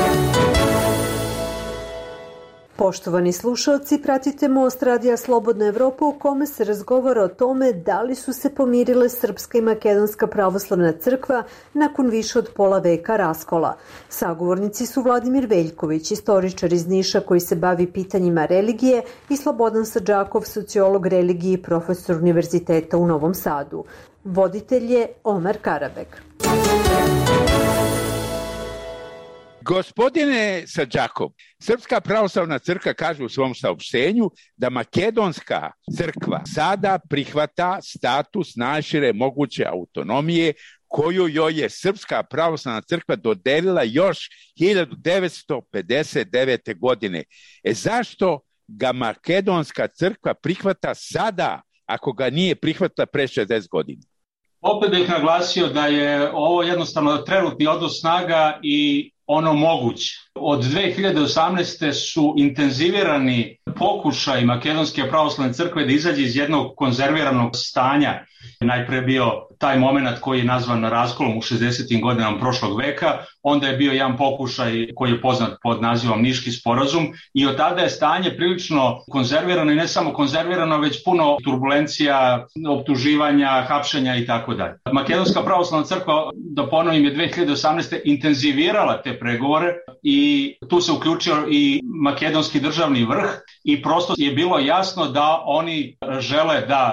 Poštovani slušalci, pratite Most Radija Slobodna Evropa u kome se razgovara o tome da li su se pomirile Srpska i Makedonska pravoslavna crkva nakon više od pola veka raskola. Sagovornici su Vladimir Veljković, istoričar iz Niša koji se bavi pitanjima religije, i Slobodan Sadžakov, sociolog religije i profesor Univerziteta u Novom Sadu. Voditelj je Omer Karabek. Gospodine Sadžakov, Srpska pravoslavna crkva kaže u svom saopštenju da Makedonska crkva sada prihvata status najšire moguće autonomije koju joj je Srpska pravoslavna crkva dodelila još hiljadu devetsto pedeset devete. godine. E zašto ga Makedonska crkva prihvata sada, ako ga nije prihvatila pre šezdeset godina? Opet bih naglasio da je ovo jednostavno trenutni odnos snaga i ono moguće. Od dve hiljade osamnaeste. su intenzivirani pokušaj Makedonske pravoslavne crkve da izađe iz jednog konzerviranog stanja. Najpre bio taj moment koji je nazvan raskolom u šezdesetim godinama prošlog veka, onda je bio jedan pokušaj koji je poznat pod nazivom Niški sporazum, i od tada je stanje prilično konzervirano, i ne samo konzervirano, već puno turbulencija, optuživanja, hapšenja i tako dalje. Makedonska pravoslavna crkva, da ponovim, je dve hiljade osamnaeste. intenzivirala te pregovore i tu se uključio i makedonski državni vrh, i prosto je bilo jasno da oni žele da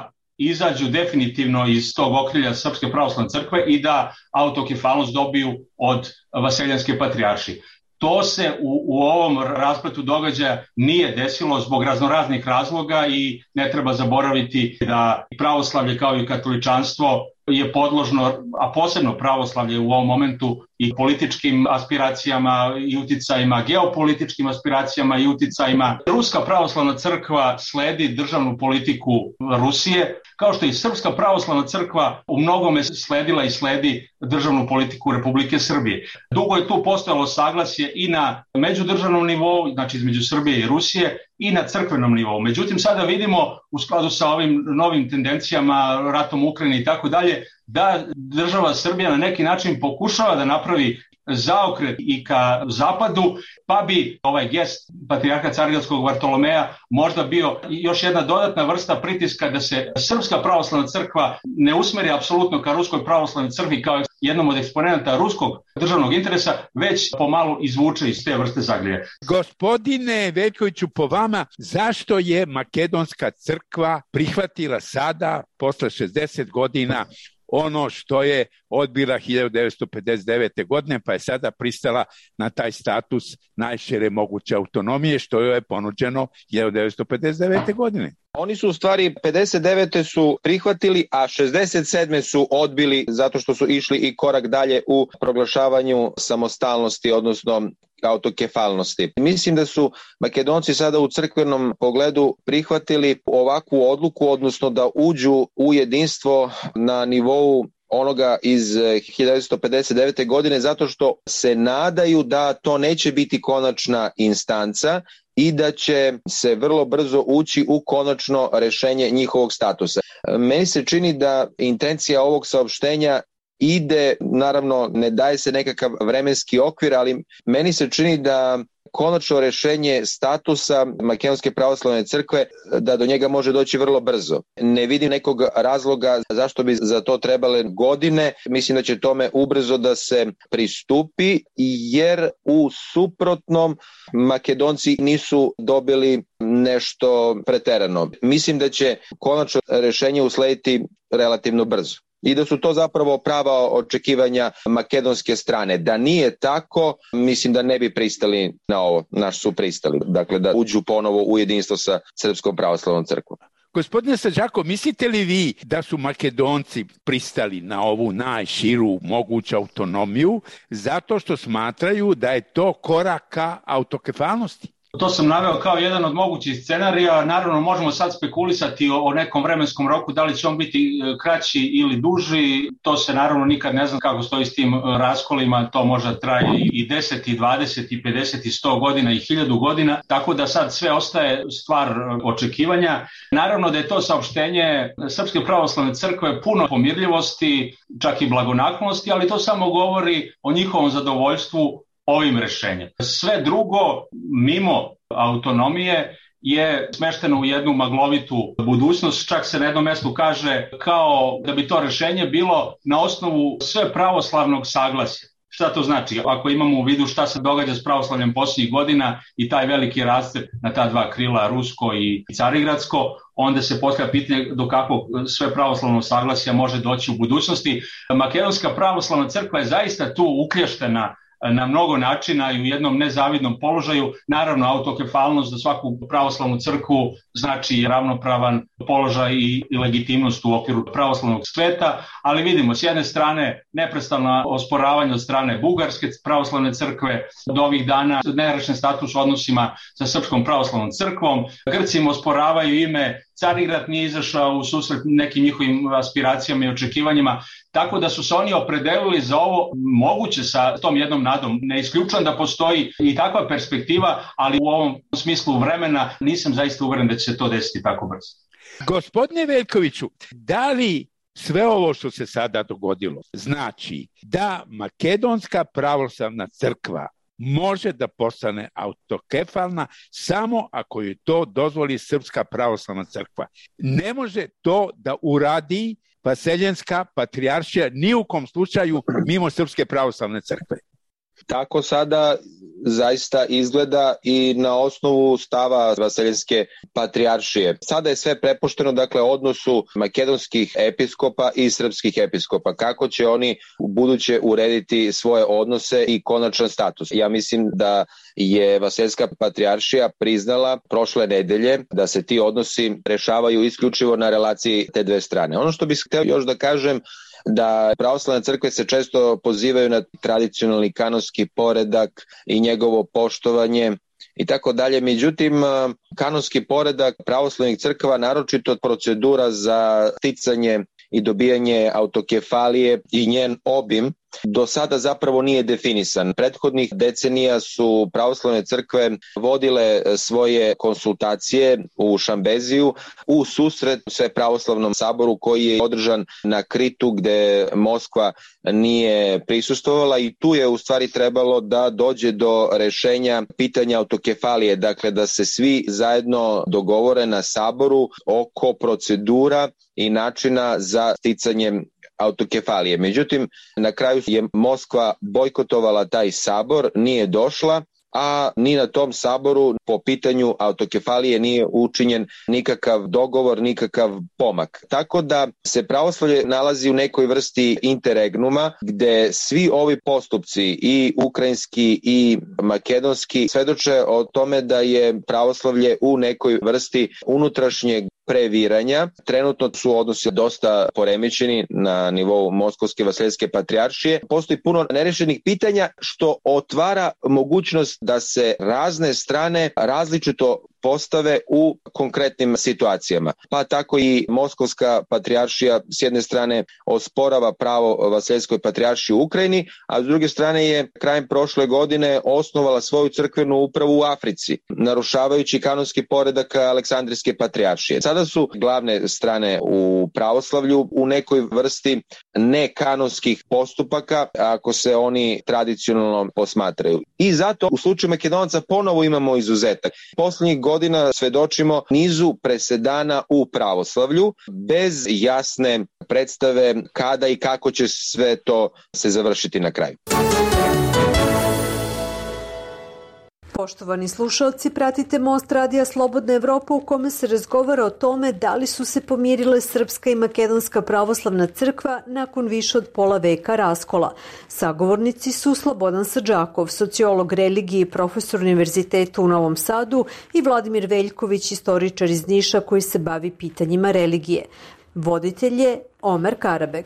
izađu definitivno iz tog okrilja Srpske pravoslavne crkve i da autokefalnost dobiju od Vaseljenske patrijaršije. To se u, u ovom raspletu događaja nije desilo zbog raznoraznih razloga i ne treba zaboraviti da pravoslavlje kao i katoličanstvo je podložno, a posebno pravoslavlje u ovom momentu i političkim aspiracijama i uticajima, geopolitičkim aspiracijama i uticajima. Ruska pravoslavna crkva sledi državnu politiku Rusije, kao što i Srpska pravoslavna crkva u mnogome sledila i sledi državnu politiku Republike Srbije. Dugo je tu postojalo saglasje i na međudržavnom nivou, znači između Srbije i Rusije, i na crkvenom nivou. Međutim, sada vidimo u skladu sa ovim novim tendencijama, ratom u Ukrajini i tako dalje, da država Srbija na neki način pokušava da napravi zaokret i ka zapadu, pa bi ovaj gest patrijarha Carigradskog Vartolomeja možda bio još jedna dodatna vrsta pritiska da se Srpska pravoslavna crkva ne usmeri apsolutno ka Ruskoj pravoslavnoj crkvi kao jednom od eksponenta ruskog državnog interesa, već pomalo izvuče iz te vrste zagrlje. Gospodine Veljkoviću, po vama, zašto je Makedonska crkva prihvatila sada, posle šezdeset godina, ono što je odbila hiljadu devetsto pedeset devete. godine, pa je sada pristala na taj status najšire moguće autonomije, što joj je ponuđeno hiljadu devetsto pedeset devete. godine. Oni su u stvari pedeset devete su prihvatili, a šezdeset sedme su odbili zato što su išli i korak dalje u proglašavanju samostalnosti, odnosno autokefalnosti. Mislim da su Makedonci sada u crkvenom pogledu prihvatili ovakvu odluku, odnosno da uđu u jedinstvo na nivou onoga iz hiljadu devetsto pedeset devete. godine, zato što se nadaju da to neće biti konačna instanca i da će se vrlo brzo ući u konačno rešenje njihovog statusa. Meni se čini da intencija ovog saopštenja ide, naravno ne daje se nekakav vremenski okvir, ali meni se čini da konačno rešenje statusa Makedonske pravoslavne crkve, da do njega može doći vrlo brzo. Ne vidim nekog razloga zašto bi za to trebale godine. Mislim da će tome ubrzo da se pristupi, jer u suprotnom Makedonci nisu dobili nešto preterano. Mislim da će konačno rešenje uslediti relativno brzo. I da su to zapravo prava očekivanja makedonske strane. Da nije tako, mislim da ne bi pristali na ovo, naš su pristali. Dakle, da uđu ponovo u jedinstvo sa Srpskom pravoslavnom crkvom. Gospodine Sađako, mislite li vi da su Makedonci pristali na ovu najširu moguću autonomiju zato što smatraju da je to korak ka autokefalnosti? To sam naveo kao jedan od mogućih scenarija. Naravno, možemo sad spekulisati o, o nekom vremenskom roku, da li će on biti kraći ili duži. To se naravno nikad ne zna kako stoji s tim raskolima. To možda traje i deset, i dvadeset, i pedeset, i sto godina, i hiljadu godina. Tako da sad sve ostaje stvar očekivanja. Naravno da je to saopštenje Srpske pravoslavne crkve puno pomirljivosti, čak i blagonaklonosti, ali to samo govori o njihovom zadovoljstvu ovim rešenjem. Sve drugo, mimo autonomije, je smešteno u jednu maglovitu budućnost. Čak se na jednom mestu kaže kao da bi to rešenje bilo na osnovu sve pravoslavnog saglasja. Šta to znači? Ako imamo u vidu šta se događa s pravoslavljem posljednjih godina i taj veliki rascep na ta dva krila, rusko i carigradsko, onda se postavlja pitanje do kakvog sve pravoslavnog saglasja može doći u budućnosti. Makedonska pravoslavna crkva je zaista tu uklještena na mnogo načina i u jednom nezavidnom položaju. Naravno, autokefalnost za svaku pravoslavnu crkvu znači ravnopravan položaj i legitimnost u okviru pravoslavnog sveta, ali vidimo s jedne strane neprestano osporavanje od strane Bugarske pravoslavne crkve, do ovih dana nerešen status u odnosima sa Srpskom pravoslavnom crkvom. Grci im osporavaju ime, Carigrad nije izašao u susret nekim njihovim aspiracijama i očekivanjima, tako da su se oni opredelili za ovo, moguće sa tom jednom nadom. Ne isključujem da postoji i takva perspektiva, ali u ovom smislu vremena nisam zaista uveren da će se to desiti tako brzo. Gospodine Veljkoviću, da li sve ovo što se sada dogodilo znači da Makedonska pravoslavna crkva može da postane autokefalna samo ako joj to dozvoli Srpska pravoslavna crkva? Ne može to da uradi Vaseljenska patrijaršija ni u kom slučaju mimo Srpske pravoslavne crkve. Tako sada zaista izgleda i na osnovu stava Vaseljenske patrijaršije. Sada je sve prepušteno dakle odnosu makedonskih episkopa i srpskih episkopa. Kako će oni u buduće urediti svoje odnose i konačan status? Ja mislim da je Vaseljenska patrijaršija priznala prošle nedelje da se ti odnosi rešavaju isključivo na relaciji te dve strane. Ono što bih hteo još da kažem, da pravoslavne crkve se često pozivaju na tradicionalni kanonski poredak i njegovo poštovanje i tako dalje. Međutim, kanonski poredak pravoslavnih crkva, naročito procedura za sticanje i dobijanje autokefalije i njen obim, do sada zapravo nije definisan. Prethodnih decenija su pravoslavne crkve vodile svoje konsultacije u Šambeziju u susret sve pravoslavnom saboru koji je održan na Kritu gde Moskva nije prisustvovala i tu je u stvari trebalo da dođe do rešenja pitanja autokefalije, dakle da se svi zajedno dogovore na saboru oko procedura i načina za sticanje autokefalije. Međutim, na kraju je Moskva bojkotovala taj sabor, nije došla, a ni na tom saboru po pitanju autokefalije nije učinjen nikakav dogovor, nikakav pomak. Tako da se pravoslavlje nalazi u nekoj vrsti interregnuma gde svi ovi postupci i ukrajinski i makedonski svedoče o tome da je pravoslavlje u nekoj vrsti unutrašnjeg previranja. Trenutno su odnosi dosta poremećeni na nivou Moskovske Vaseljenske patrijaršije. Postoji puno nerešenih pitanja što otvara mogućnost da se razne strane različito postave u konkretnim situacijama. Pa tako i Moskovska patrijaršija s jedne strane osporava pravo Vaseljenskoj patrijaršiji u Ukrajini, a s druge strane je krajem prošle godine osnovala svoju crkvenu upravu u Africi, narušavajući kanonski poredak Aleksandrijske patrijaršije. Sada su glavne strane u pravoslavlju u nekoj vrsti nekanonskih postupaka ako se oni tradicionalno posmatraju. I zato u slučaju Makedonaca ponovo imamo izuzetak. Poslednjih godina svedočimo nizu presedana u pravoslavlju bez jasne predstave kada i kako će sve to se završiti na kraju. Poštovani slušalci, pratite Most radija Slobodna Evropa u kome se razgovara o tome da li su se pomirile Srpska i Makedonska pravoslavna crkva nakon više od pola veka raskola. Sagovornici su Slobodan Sadžakov, sociolog religije i profesor univerziteta u Novom Sadu i Vladimir Veljković, istoričar iz Niša koji se bavi pitanjima religije. Voditelj je Omer Karabeg.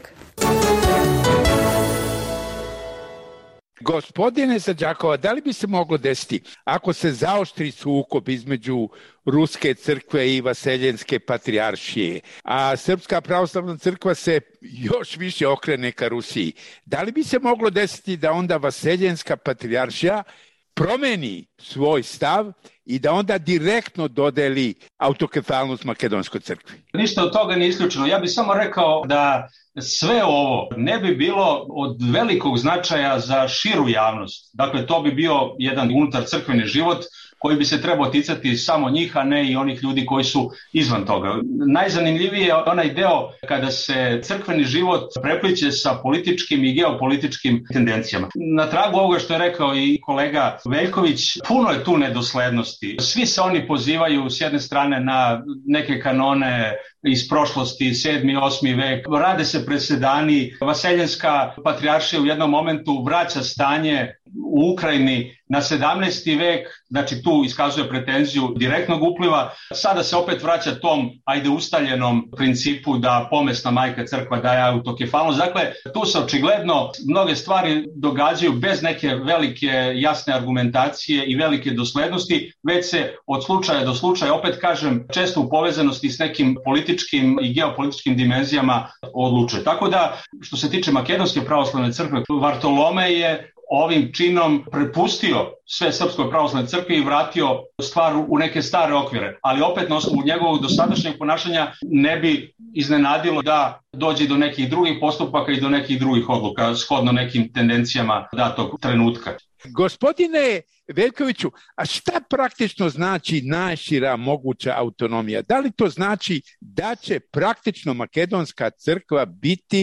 Gospodine Sadžakova, da li bi se moglo desiti ako se zaoštri sukob između Ruske crkve i Vaseljenske patrijaršije, a Srpska pravoslavna crkva se još više okrene ka Rusiji, da li bi se moglo desiti da onda Vaseljenska patrijaršija promeni svoj stav i da onda direktno dodeli autokefalnost Makedonskoj crkvi? Ništa od toga nije isključeno. Ja bih samo rekao da sve ovo ne bi bilo od velikog značaja za širu javnost. Dakle, to bi bio jedan unutar crkveni život koji bi se trebao ticati samo njih, a ne i onih ljudi koji su izvan toga. Najzanimljivije je onaj deo kada se crkveni život prepliće sa političkim i geopolitičkim tendencijama. Na tragu ovoga što je rekao i kolega Veljković, puno je tu nedoslednosti. Svi se oni pozivaju s jedne strane na neke kanone iz prošlosti, sedmi, osmi vek. Rade se presedani. Vaseljenska patrijaršija u jednom momentu vraća stanje u Ukrajini na sedamnaesti vek, znači tu iskazuje pretenziju direktnog upliva. Sada se opet vraća tom, ajde, ustaljenom principu da pomesna majka crkva daje autokefalnost. Dakle, tu se očigledno mnoge stvari događaju bez neke velike jasne argumentacije i velike doslednosti, već se od slučaja do slučaja, opet kažem, često u povezanosti s nekim političkim i geopolitičkim dimenzijama odlučuje. Tako da, što se tiče Makedonske pravoslavne crkve, Vartolome je ovim činom prepustio sve Srpskoj pravoslavnoj crkvi i vratio stvar u neke stare okvire. Ali opet na osnovu njegovog dosadašnjeg ponašanja ne bi iznenadilo da dođe do nekih drugih postupaka i do nekih drugih odluka shodno nekim tendencijama datog trenutka. Gospodine Veljkoviću, a šta praktično znači najšira moguća autonomija? Da li to znači da će praktično Makedonska crkva biti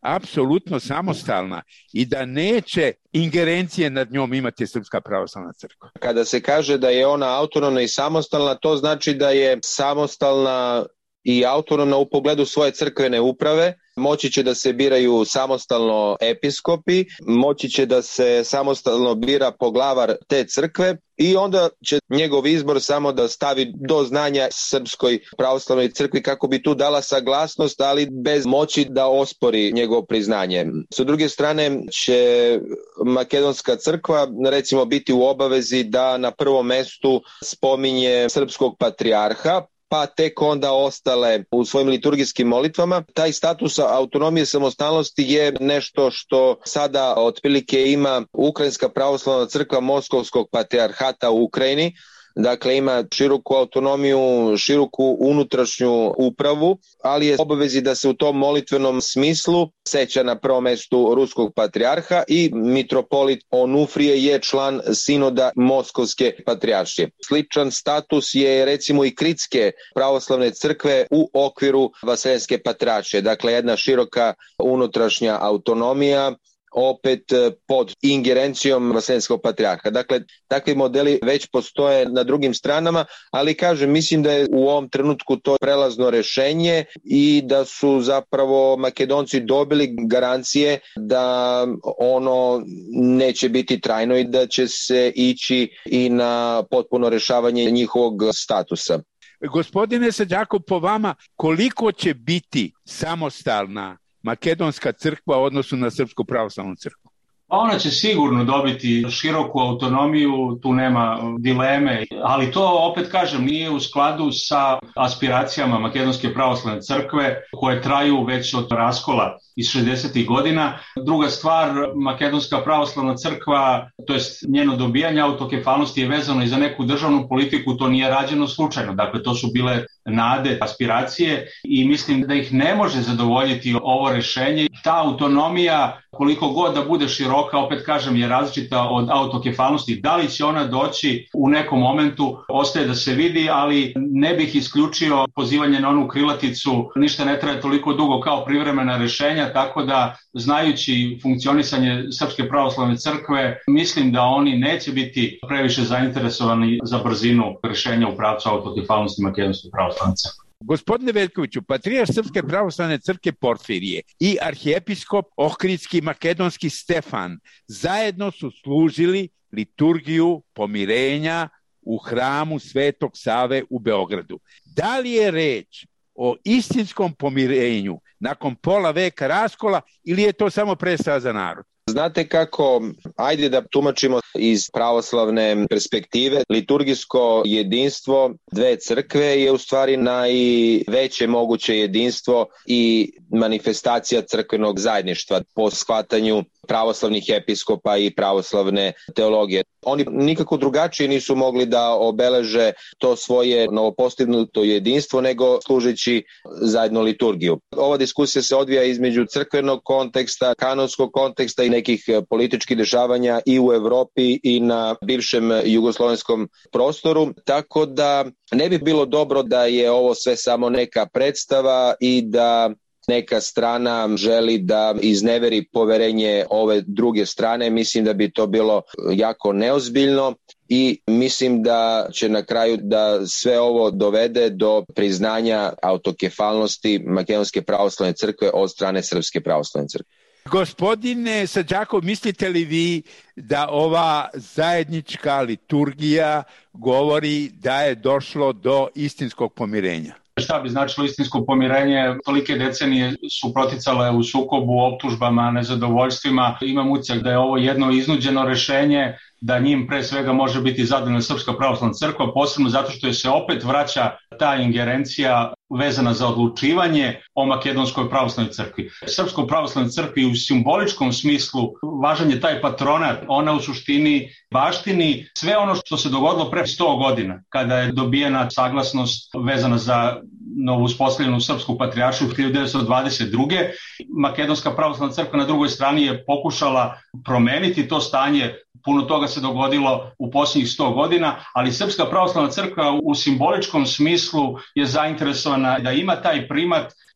apsolutno samostalna i da neće ingerencije nad njom imati Srpska pravoslavna crkva. Kada se kaže da je ona autonomna i samostalna, to znači da je samostalna i autonomna u pogledu svoje crkvene uprave. Moći će da se biraju samostalno episkopi, moći će da se samostalno bira poglavar te crkve i onda će njegov izbor samo da stavi do znanja Srpskoj pravoslavnoj crkvi kako bi tu dala saglasnost, ali bez moći da ospori njegovo priznanje. Sa druge strane će Makedonska crkva recimo biti u obavezi da na prvom mestu spominje srpskog patrijarha, pa tek onda ostale u svojim liturgijskim molitvama. Taj status autonomije samostalnosti je nešto što sada otprilike ima Ukrajinska pravoslavna crkva Moskovskog patrijarhata u Ukrajini. Dakle, ima široku autonomiju, široku unutrašnju upravu, ali je obavezi da se u tom molitvenom smislu seća na prvom mestu ruskog patrijarha i mitropolit Onufrije je član sinoda Moskovske patrijaršije. Sličan status je recimo i Kritske pravoslavne crkve u okviru Vaseljenske patrijaršije. Dakle, jedna široka unutrašnja autonomija, opet pod ingerencijom Vaseljenskog patrijarha. Dakle, takvi modeli već postoje na drugim stranama, ali kažem, mislim da je u ovom trenutku to prelazno rešenje i da su zapravo Makedonci dobili garancije da ono neće biti trajno i da će se ići i na potpuno rešavanje njihovog statusa. Gospodine Sađakov, po vama, koliko će biti samostalna Makedonska crkva u odnosu na Srpsku pravoslavnu crkvu? Ona će sigurno dobiti široku autonomiju, tu nema dileme, ali to, opet kažem, nije u skladu sa aspiracijama Makedonske pravoslavne crkve koje traju već od raskola iz šezdesetih godina. Druga stvar, Makedonska pravoslavna crkva, to jest njeno dobijanje autokefalnosti je vezano i za neku državnu politiku, to nije rađeno slučajno. Dakle, to su bile nade, aspiracije i mislim da ih ne može zadovoljiti ovo rešenje. Ta autonomija, koliko god da bude široka, opet kažem, je različita od autokefalnosti. Da li će ona doći u nekom momentu, ostaje da se vidi, ali ne bih isključio pozivanje na onu krilaticu, ništa ne traje toliko dugo kao privremena rešenja, tako da, znajući funkcionisanje Srpske pravoslavne crkve, mislim da oni neće biti previše zainteresovani za brzinu rešenja u pravcu autokefalnosti Makedonske pravoslavne crkve. Gospodine Veljkoviću, patrijarh Srpske pravoslavne crkve Porfirije i arhijepiskop Ohridski makedonski Stefan zajedno su služili liturgiju pomirenja u hramu Svetog Save u Beogradu. Da li je reč o istinskom pomirenju nakon pola veka raskola ili je to samo predstava za narod? Znate kako, ajde da tumačimo iz pravoslavne perspektive, liturgijsko jedinstvo dve crkve je u stvari najveće moguće jedinstvo i manifestacija crkvenog zajedništva po shvatanju pravoslavnih episkopa i pravoslavne teologije. Oni nikako drugačije nisu mogli da obeleže to svoje novopostignuto jedinstvo nego služeći zajedno liturgiju. Ova diskusija se odvija između crkvenog konteksta, kanonskog konteksta i nekih političkih dešavanja i u Evropi i na bivšem jugoslovenskom prostoru, tako da ne bi bilo dobro da je ovo sve samo neka predstava i da neka strana želi da izneveri poverenje ove druge strane. Mislim da bi to bilo jako neozbiljno i mislim da će na kraju da sve ovo dovede do priznanja autokefalnosti Makedonske pravoslavne crkve od strane Srpske pravoslavne crkve. Gospodine Sađakov, mislite li vi da ova zajednička liturgija govori da je došlo do istinskog pomirenja? Šta bi značilo istinsko pomirenje? Tolike decenije su proticale u sukobu, optužbama, nezadovoljstvima. Imam utisak da je ovo jedno iznuđeno rešenje, da njim pre svega može biti zadovoljna Srpska pravoslavna crkva, posebno zato što je se opet vraća ta ingerencija vezana za odlučivanje o Makedonskoj pravoslavnoj crkvi. Srpskoj pravoslavnoj crkvi u simboličkom smislu važan je taj patronat, ona u suštini baštini sve ono što se dogodilo pre sto godina, kada je dobijena saglasnost vezana za novu uspostavljenu Srpsku patrijaršiju u hiljadu devetsto dvadeset druge. Makedonska pravoslavna crkva na drugoj strani je pokušala promeniti to stanje. Puno toga se dogodilo u posljednjih sto godina, ali Srpska pravoslavna crkva u simboličkom smislu je zainteresovana da ima taj primat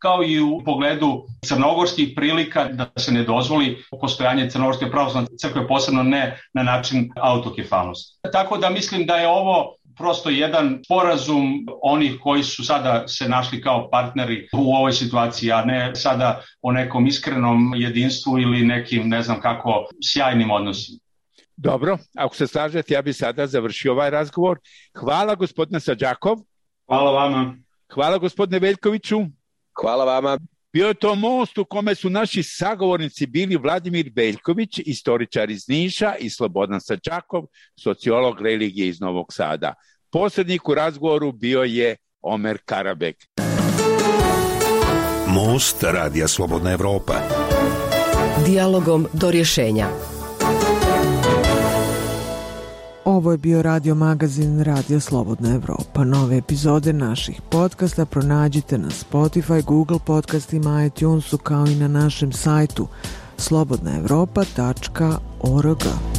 kao i u pogledu crnogorskih prilika da se ne dozvoli postojanje Crnogorske pravoslavne crkve, posebno ne na način autokefalnosti. Tako da mislim da je ovo prosto jedan sporazum onih koji su sada se našli kao partneri u ovoj situaciji, a ne sada o nekom iskrenom jedinstvu ili nekim, ne znam kako, sjajnim odnosima. Dobro, ako se slažete, ja bih sada završio ovaj razgovor. Hvala gospodine Sadžakov. Hvala vama. Hvala gospodine Veljkoviću. Hvala vama. Bio je to most u kome su naši sagovornici bili Vladimir Veljković, istoričar iz Niša, i Slobodan Sadžakov, sociolog religije iz Novog Sada. Posrednik u razgovoru bio je Omer Karabek. Most Radija Slobodna Evropa. Dijalogom do rješenja. Ovo je bio radio magazin Radija Slobodna Evropa. Nove epizode naših podcasta pronađite na Spotify, Google podcastima, iTunesu, kao i na našem sajtu slobodna evropa tačka org.